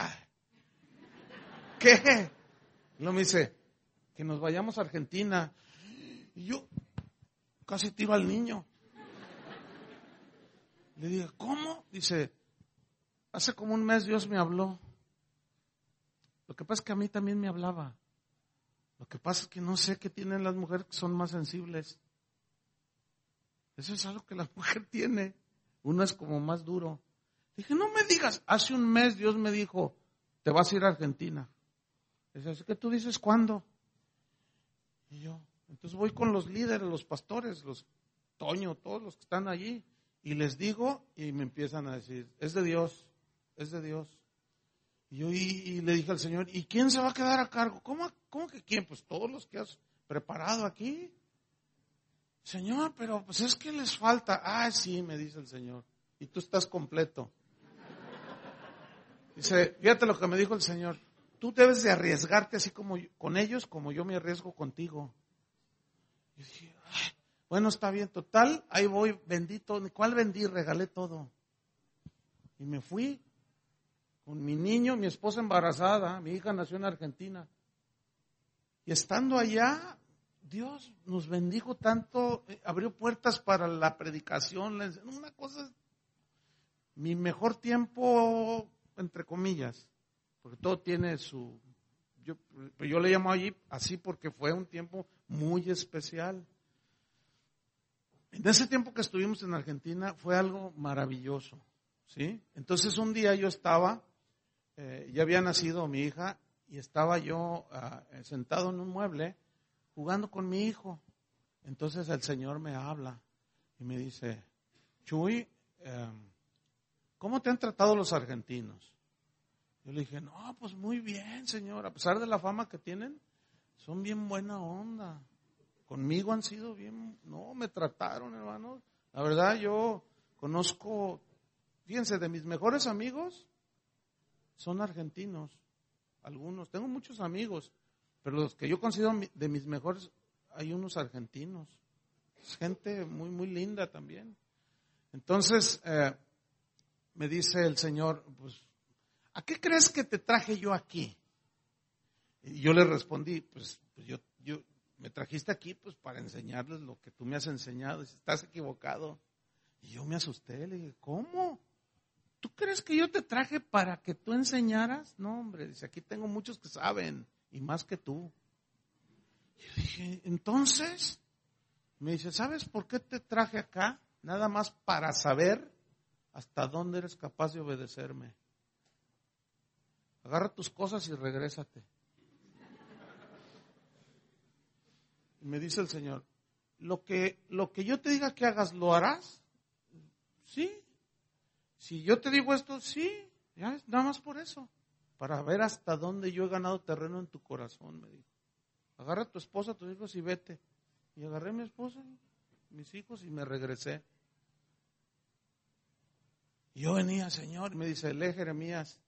¿qué? Y luego me dice, que nos vayamos a Argentina. Y yo casi tiro al niño. Le dije, ¿cómo? Dice, hace como un mes Dios me habló. Lo que pasa es que a mí también me hablaba. Lo que pasa es que no sé qué tienen las mujeres que son más sensibles. Eso es algo que la mujer tiene. Uno es como más duro. Dije, no me digas, hace un mes Dios me dijo, te vas a ir a Argentina. Dice, ¿así que tú dices cuándo? Y yo, entonces voy con los líderes, los pastores, los Toño, todos los que están allí, y les digo, y me empiezan a decir, es de Dios, es de Dios. Y yo y le dije al Señor, ¿y quién se va a quedar a cargo? ¿Cómo que quién? Pues todos los que has preparado aquí. Señor, pero pues es que les falta. Ah, sí, me dice el Señor, y tú estás completo. Dice, fíjate lo que me dijo el Señor, tú debes de arriesgarte así como con ellos, como yo me arriesgo contigo. Y dije, ay, bueno, está bien, total, ahí voy, bendito, ¿cuál vendí? Regalé todo. Y me fui con mi niño, mi esposa embarazada, mi hija nació en Argentina. Y estando allá, Dios nos bendijo tanto, abrió puertas para la predicación, una cosa, mi mejor tiempo, entre comillas, porque todo tiene su, yo le llamo allí así porque fue un tiempo muy especial. En ese tiempo que estuvimos en Argentina fue algo maravilloso, ¿sí? Entonces un día yo estaba, ya había nacido mi hija y estaba yo sentado en un mueble jugando con mi hijo. Entonces el Señor me habla y me dice, Chuy, ¿cómo te han tratado los argentinos? Yo le dije, no, pues muy bien, Señor, a pesar de la fama que tienen, son bien buena onda. Conmigo han sido bien, no, me trataron, hermanos. La verdad, yo conozco, fíjense, de mis mejores amigos, son argentinos, algunos. Tengo muchos amigos, pero los que yo considero de mis mejores, hay unos argentinos. Es gente muy, muy linda también. Entonces, me dice el Señor, pues, ¿a qué crees que te traje yo aquí? Y yo le respondí, pues yo me trajiste aquí pues para enseñarles lo que tú me has enseñado. Dice, estás equivocado. Y yo me asusté, le dije, ¿cómo? ¿Tú crees que yo te traje para que tú enseñaras? No, hombre, dice, aquí tengo muchos que saben, y más que tú. Y yo dije, entonces, me dice, ¿sabes por qué te traje acá? Nada más para saber hasta dónde eres capaz de obedecerme. Agarra tus cosas y regrésate. Y me dice el Señor, lo que yo te diga que hagas, ¿lo harás? Sí. Si yo te digo esto, sí. Ya, nada más por eso. Para ver hasta dónde yo he ganado terreno en tu corazón, me dijo. Agarra a tu esposa, a tus hijos y vete. Y agarré a mi esposa, mis hijos y me regresé. Y yo venía, Señor, me dice, lee Jeremías.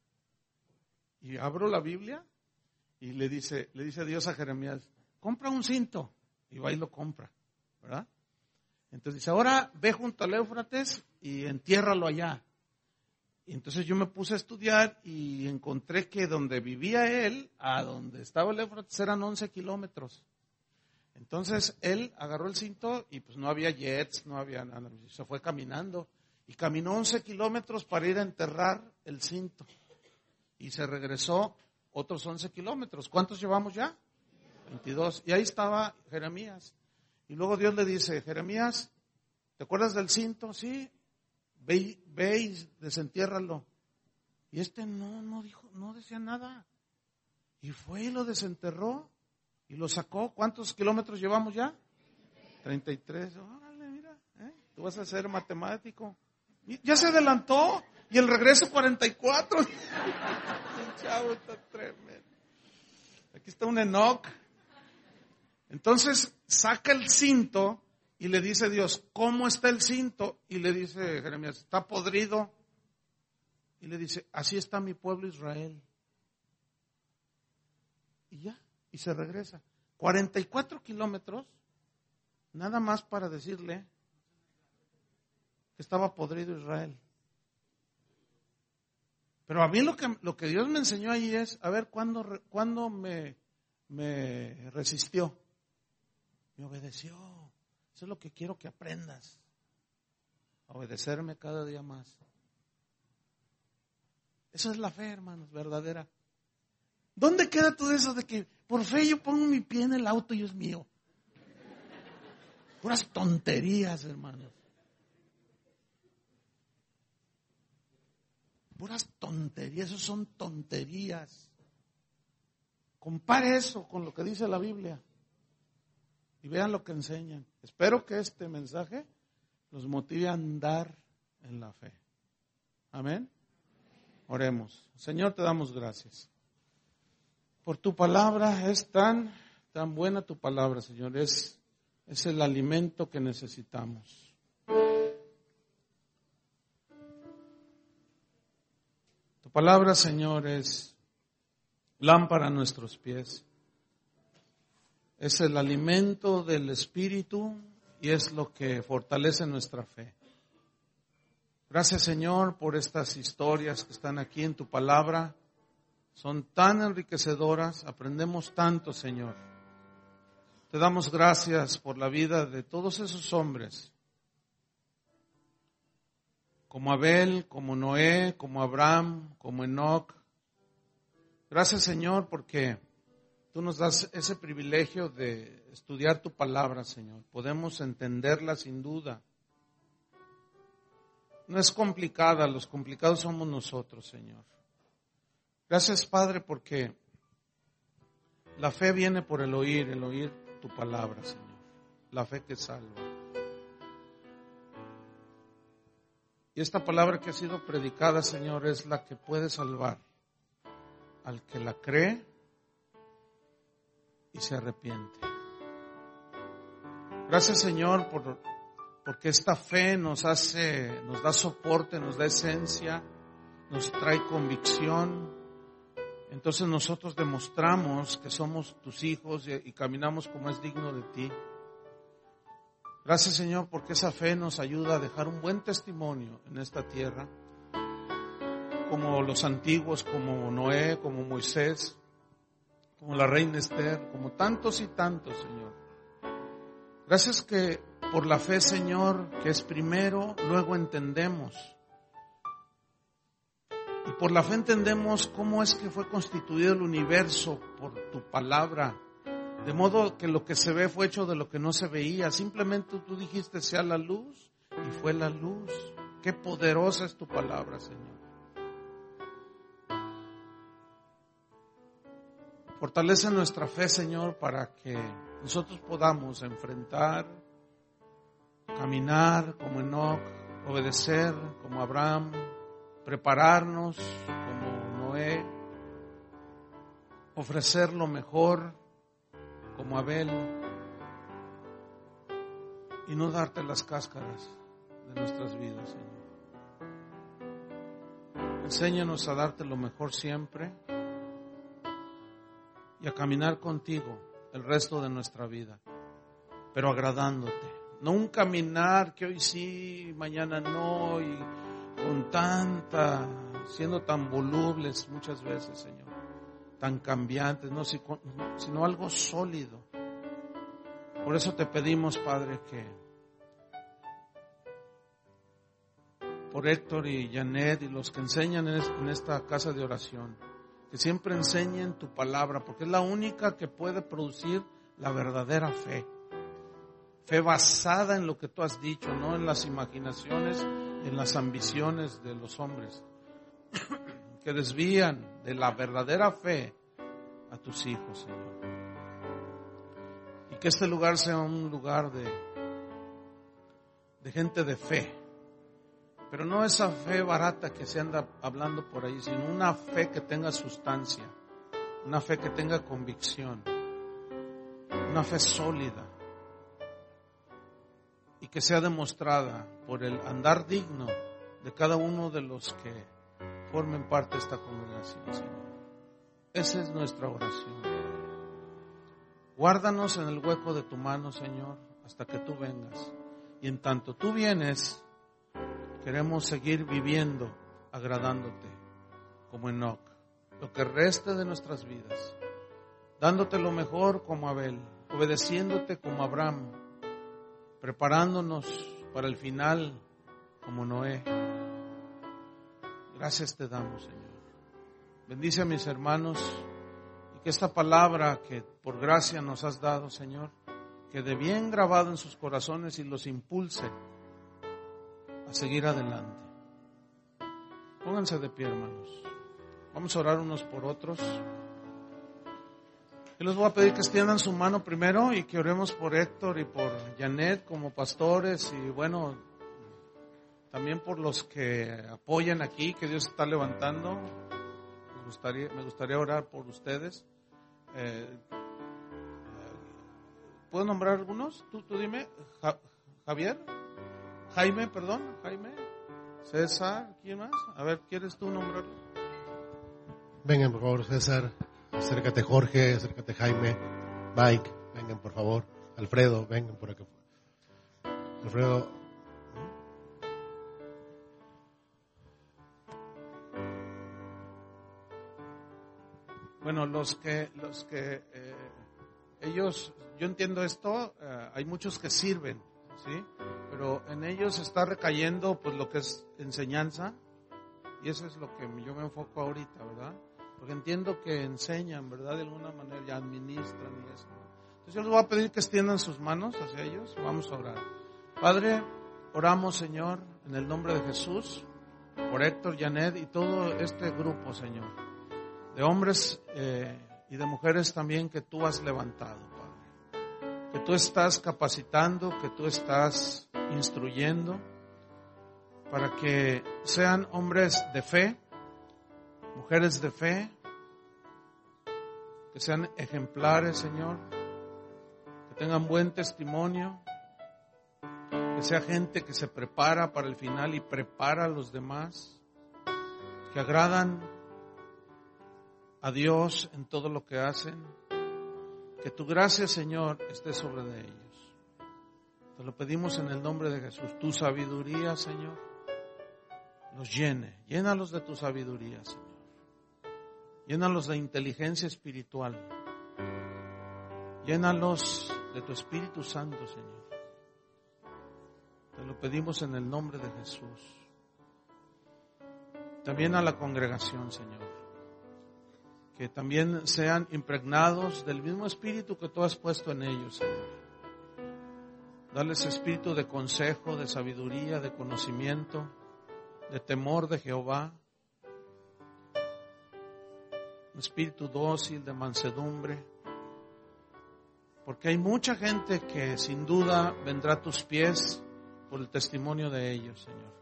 Y abro la Biblia y le dice Dios a Jeremías, compra un cinto. Y va y lo compra, ¿verdad? Entonces dice, ahora ve junto al Éufrates y entiérralo allá. Y entonces yo me puse a estudiar y encontré que donde vivía él, a donde estaba el Éufrates, eran 11 kilómetros. Entonces él agarró el cinto y pues no había jets, no había nada, se fue caminando. Y caminó 11 kilómetros para ir a enterrar el cinto. Y se regresó otros 11 kilómetros. ¿Cuántos llevamos ya? 22. Y ahí estaba Jeremías. Y luego Dios le dice, Jeremías, ¿te acuerdas del cinto? Sí. Ve y desentiérralo. Y no dijo, no decía nada. Y fue y lo desenterró y lo sacó. ¿Cuántos kilómetros llevamos ya? 33. Órale, mira, tú vas a ser matemático. Y ya se adelantó. Y el regreso 44. El chavo está tremendo. Aquí está un Enoc. Entonces saca el cinto y le dice Dios, ¿cómo está el cinto? Y le dice Jeremías, está podrido. Y le dice, así está mi pueblo Israel. Y ya, y se regresa. 44 kilómetros, nada más para decirle que estaba podrido Israel. Pero a mí lo que Dios me enseñó ahí es, a ver, ¿cuándo me resistió? Me obedeció. Eso es lo que quiero que aprendas. A obedecerme cada día más. Esa es la fe, hermanos, verdadera. ¿Dónde queda todo eso de que por fe yo pongo mi pie en el auto y es mío? Puras tonterías, hermanos. Puras tonterías, eso son tonterías. Compare eso con lo que dice la Biblia y vean lo que enseñan. Espero que este mensaje los motive a andar en la fe. Amén. Oremos. Señor, te damos gracias por tu palabra. Es tan buena tu palabra, Señor. Es el alimento que necesitamos. Tu palabra, Señor, es lámpara a nuestros pies. Es el alimento del Espíritu y es lo que fortalece nuestra fe. Gracias, Señor, por estas historias que están aquí en tu palabra. Son tan enriquecedoras, aprendemos tanto, Señor. Te damos gracias por la vida de todos esos hombres, como Abel, como Noé, como Abraham, como Enoc. Gracias, Señor, porque tú nos das ese privilegio de estudiar tu palabra, Señor. Podemos entenderla sin duda. No es complicada, los complicados somos nosotros, Señor. Gracias, Padre, porque la fe viene por el oír tu palabra, Señor. La fe que salva. Y esta palabra que ha sido predicada, Señor, es la que puede salvar al que la cree y se arrepiente. Gracias, Señor, porque esta fe nos da soporte, nos da esencia, nos trae convicción. Entonces nosotros demostramos que somos tus hijos y caminamos como es digno de ti. Gracias, Señor, porque esa fe nos ayuda a dejar un buen testimonio en esta tierra, como los antiguos, como Noé, como Moisés, como la reina Esther, como tantos y tantos, Señor. Gracias que por la fe, Señor, que es primero, luego entendemos. Y por la fe entendemos cómo es que fue constituido el universo por tu palabra. De modo que lo que se ve fue hecho de lo que no se veía. Simplemente tú dijiste sea la luz y fue la luz. Qué poderosa es tu palabra, Señor. Fortalece nuestra fe, Señor, para que nosotros podamos enfrentar, caminar como Enoc, obedecer como Abraham, prepararnos como Noé, ofrecer lo mejor como Abel y no darte las cáscaras de nuestras vidas, Señor. Enséñanos a darte lo mejor siempre y a caminar contigo el resto de nuestra vida, pero agradándote. No un caminar que hoy sí, mañana no, y con siendo tan volubles muchas veces, Señor, tan cambiantes, no, sino algo sólido. Por eso te pedimos, Padre, que por Héctor y Janet y los que enseñan en esta casa de oración, que siempre enseñen tu palabra, porque es la única que puede producir la verdadera fe. Fe basada en lo que tú has dicho, no en las imaginaciones, en las ambiciones de los hombres, que desvían de la verdadera fe a tus hijos, Señor. Y que este lugar sea un lugar de gente de fe. Pero no esa fe barata que se anda hablando por ahí, sino una fe que tenga sustancia, una fe que tenga convicción, una fe sólida y que sea demostrada por el andar digno de cada uno de los que formen parte de esta congregación, Señor. Esa es nuestra oración. Guárdanos en el hueco de tu mano, Señor, hasta que tú vengas. Y en tanto tú vienes, queremos seguir viviendo, agradándote, como Enoc, lo que reste de nuestras vidas, dándote lo mejor como Abel, obedeciéndote como Abraham, preparándonos para el final como Noé. Gracias te damos, Señor. Bendice a mis hermanos y que esta palabra que por gracia nos has dado, Señor, quede bien grabado en sus corazones y los impulse a seguir adelante. Pónganse de pie, hermanos. Vamos a orar unos por otros. Yo les voy a pedir que extiendan su mano primero y que oremos por Héctor y por Janet como pastores y bueno, también por los que apoyan aquí, que Dios está levantando. Me gustaría orar por ustedes. ¿Puedo nombrar algunos? Tú dime. Jaime, César, ¿quién más? A ver, ¿quieres tú nombrarlo? Vengan, por favor, César. Acércate, Jorge. Acércate, Jaime. Mike, vengan, por favor. Alfredo, vengan por acá. Alfredo. Bueno, ellos, yo entiendo esto, hay muchos que sirven, ¿sí? Pero en ellos está recayendo pues lo que es enseñanza y eso es lo que yo me enfoco ahorita, ¿verdad? Porque entiendo que enseñan, ¿verdad? De alguna manera ya administran y eso, ¿no? Entonces yo les voy a pedir que extiendan sus manos hacia ellos, vamos a orar. Padre, oramos, Señor, en el nombre de Jesús, por Héctor, Janet y todo este grupo, Señor, de hombres y de mujeres también que tú has levantado, Padre, que tú estás capacitando, que tú estás instruyendo para que sean hombres de fe, mujeres de fe, que sean ejemplares, Señor, que tengan buen testimonio, que sea gente que se prepara para el final y prepara a los demás, que agradan a Dios en todo lo que hacen. Que tu gracia, Señor, esté sobre de ellos. Te lo pedimos en el nombre de Jesús. Tu sabiduría, Señor, los llene. Llénalos de tu sabiduría, Señor. Llénalos de inteligencia espiritual. Llénalos de tu Espíritu Santo, Señor. Te lo pedimos en el nombre de Jesús. También a la congregación, Señor, que también sean impregnados del mismo espíritu que tú has puesto en ellos, Señor. Darles espíritu de consejo, de sabiduría, de conocimiento, de temor de Jehová. Un espíritu dócil, de mansedumbre. Porque hay mucha gente que sin duda vendrá a tus pies por el testimonio de ellos, Señor.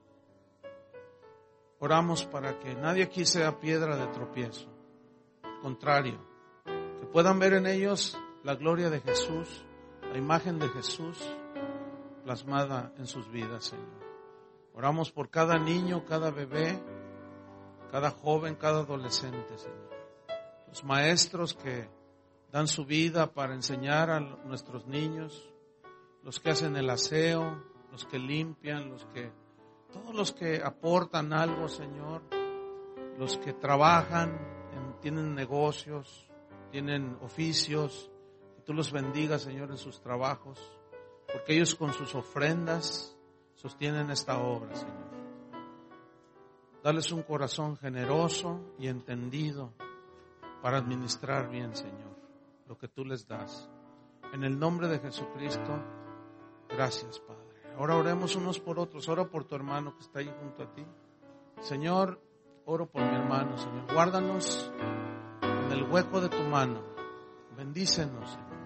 Oramos para que nadie aquí sea piedra de tropiezo. Contrario, que puedan ver en ellos la gloria de Jesús, la imagen de Jesús plasmada en sus vidas, Señor. Oramos por cada niño, cada bebé, cada joven, cada adolescente, Señor. Los maestros que dan su vida para enseñar a nuestros niños, los que hacen el aseo, los que limpian, todos los que aportan algo, Señor, los que trabajan, tienen negocios, tienen oficios, que tú los bendigas, Señor, en sus trabajos, porque ellos con sus ofrendas sostienen esta obra, Señor. Dales un corazón generoso y entendido para administrar bien, Señor, lo que tú les das. En el nombre de Jesucristo, gracias, Padre. Ahora oremos unos por otros. Ora por tu hermano que está ahí junto a ti. Señor, oro por mi hermano, Señor. Guárdanos en el hueco de tu mano. Bendícenos, Señor.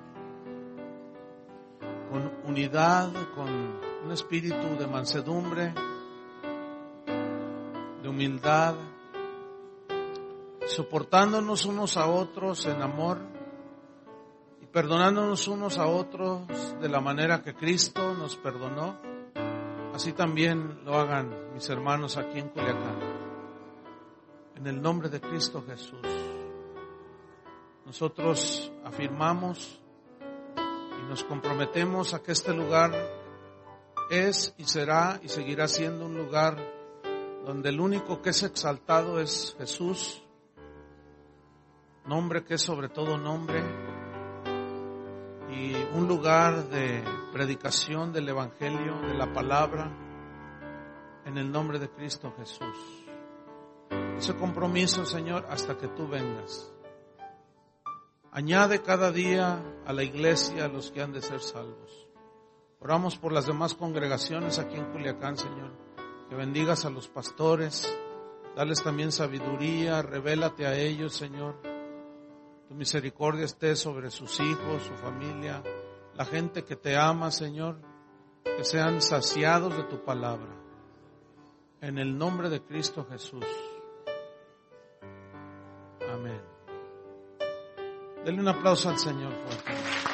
Con unidad, con un espíritu de mansedumbre, de humildad, soportándonos unos a otros en amor y perdonándonos unos a otros de la manera que Cristo nos perdonó. Así también lo hagan mis hermanos aquí en Culiacán. En el nombre de Cristo Jesús, nosotros afirmamos y nos comprometemos a que este lugar es y será y seguirá siendo un lugar donde el único que es exaltado es Jesús, nombre que es sobre todo nombre, y un lugar de predicación del Evangelio, de la palabra, en el nombre de Cristo Jesús. Ese compromiso, Señor, hasta que tú vengas. Añade cada día a la iglesia a los que han de ser salvos. Oramos por las demás congregaciones aquí en Culiacán, Señor, que bendigas a los pastores, Dales también sabiduría, revélate a ellos, Señor. Tu misericordia esté sobre sus hijos, su familia, la gente que te ama, Señor, que sean saciados de tu palabra. En el nombre de Cristo Jesús. Amén. Denle un aplauso al Señor fuerte.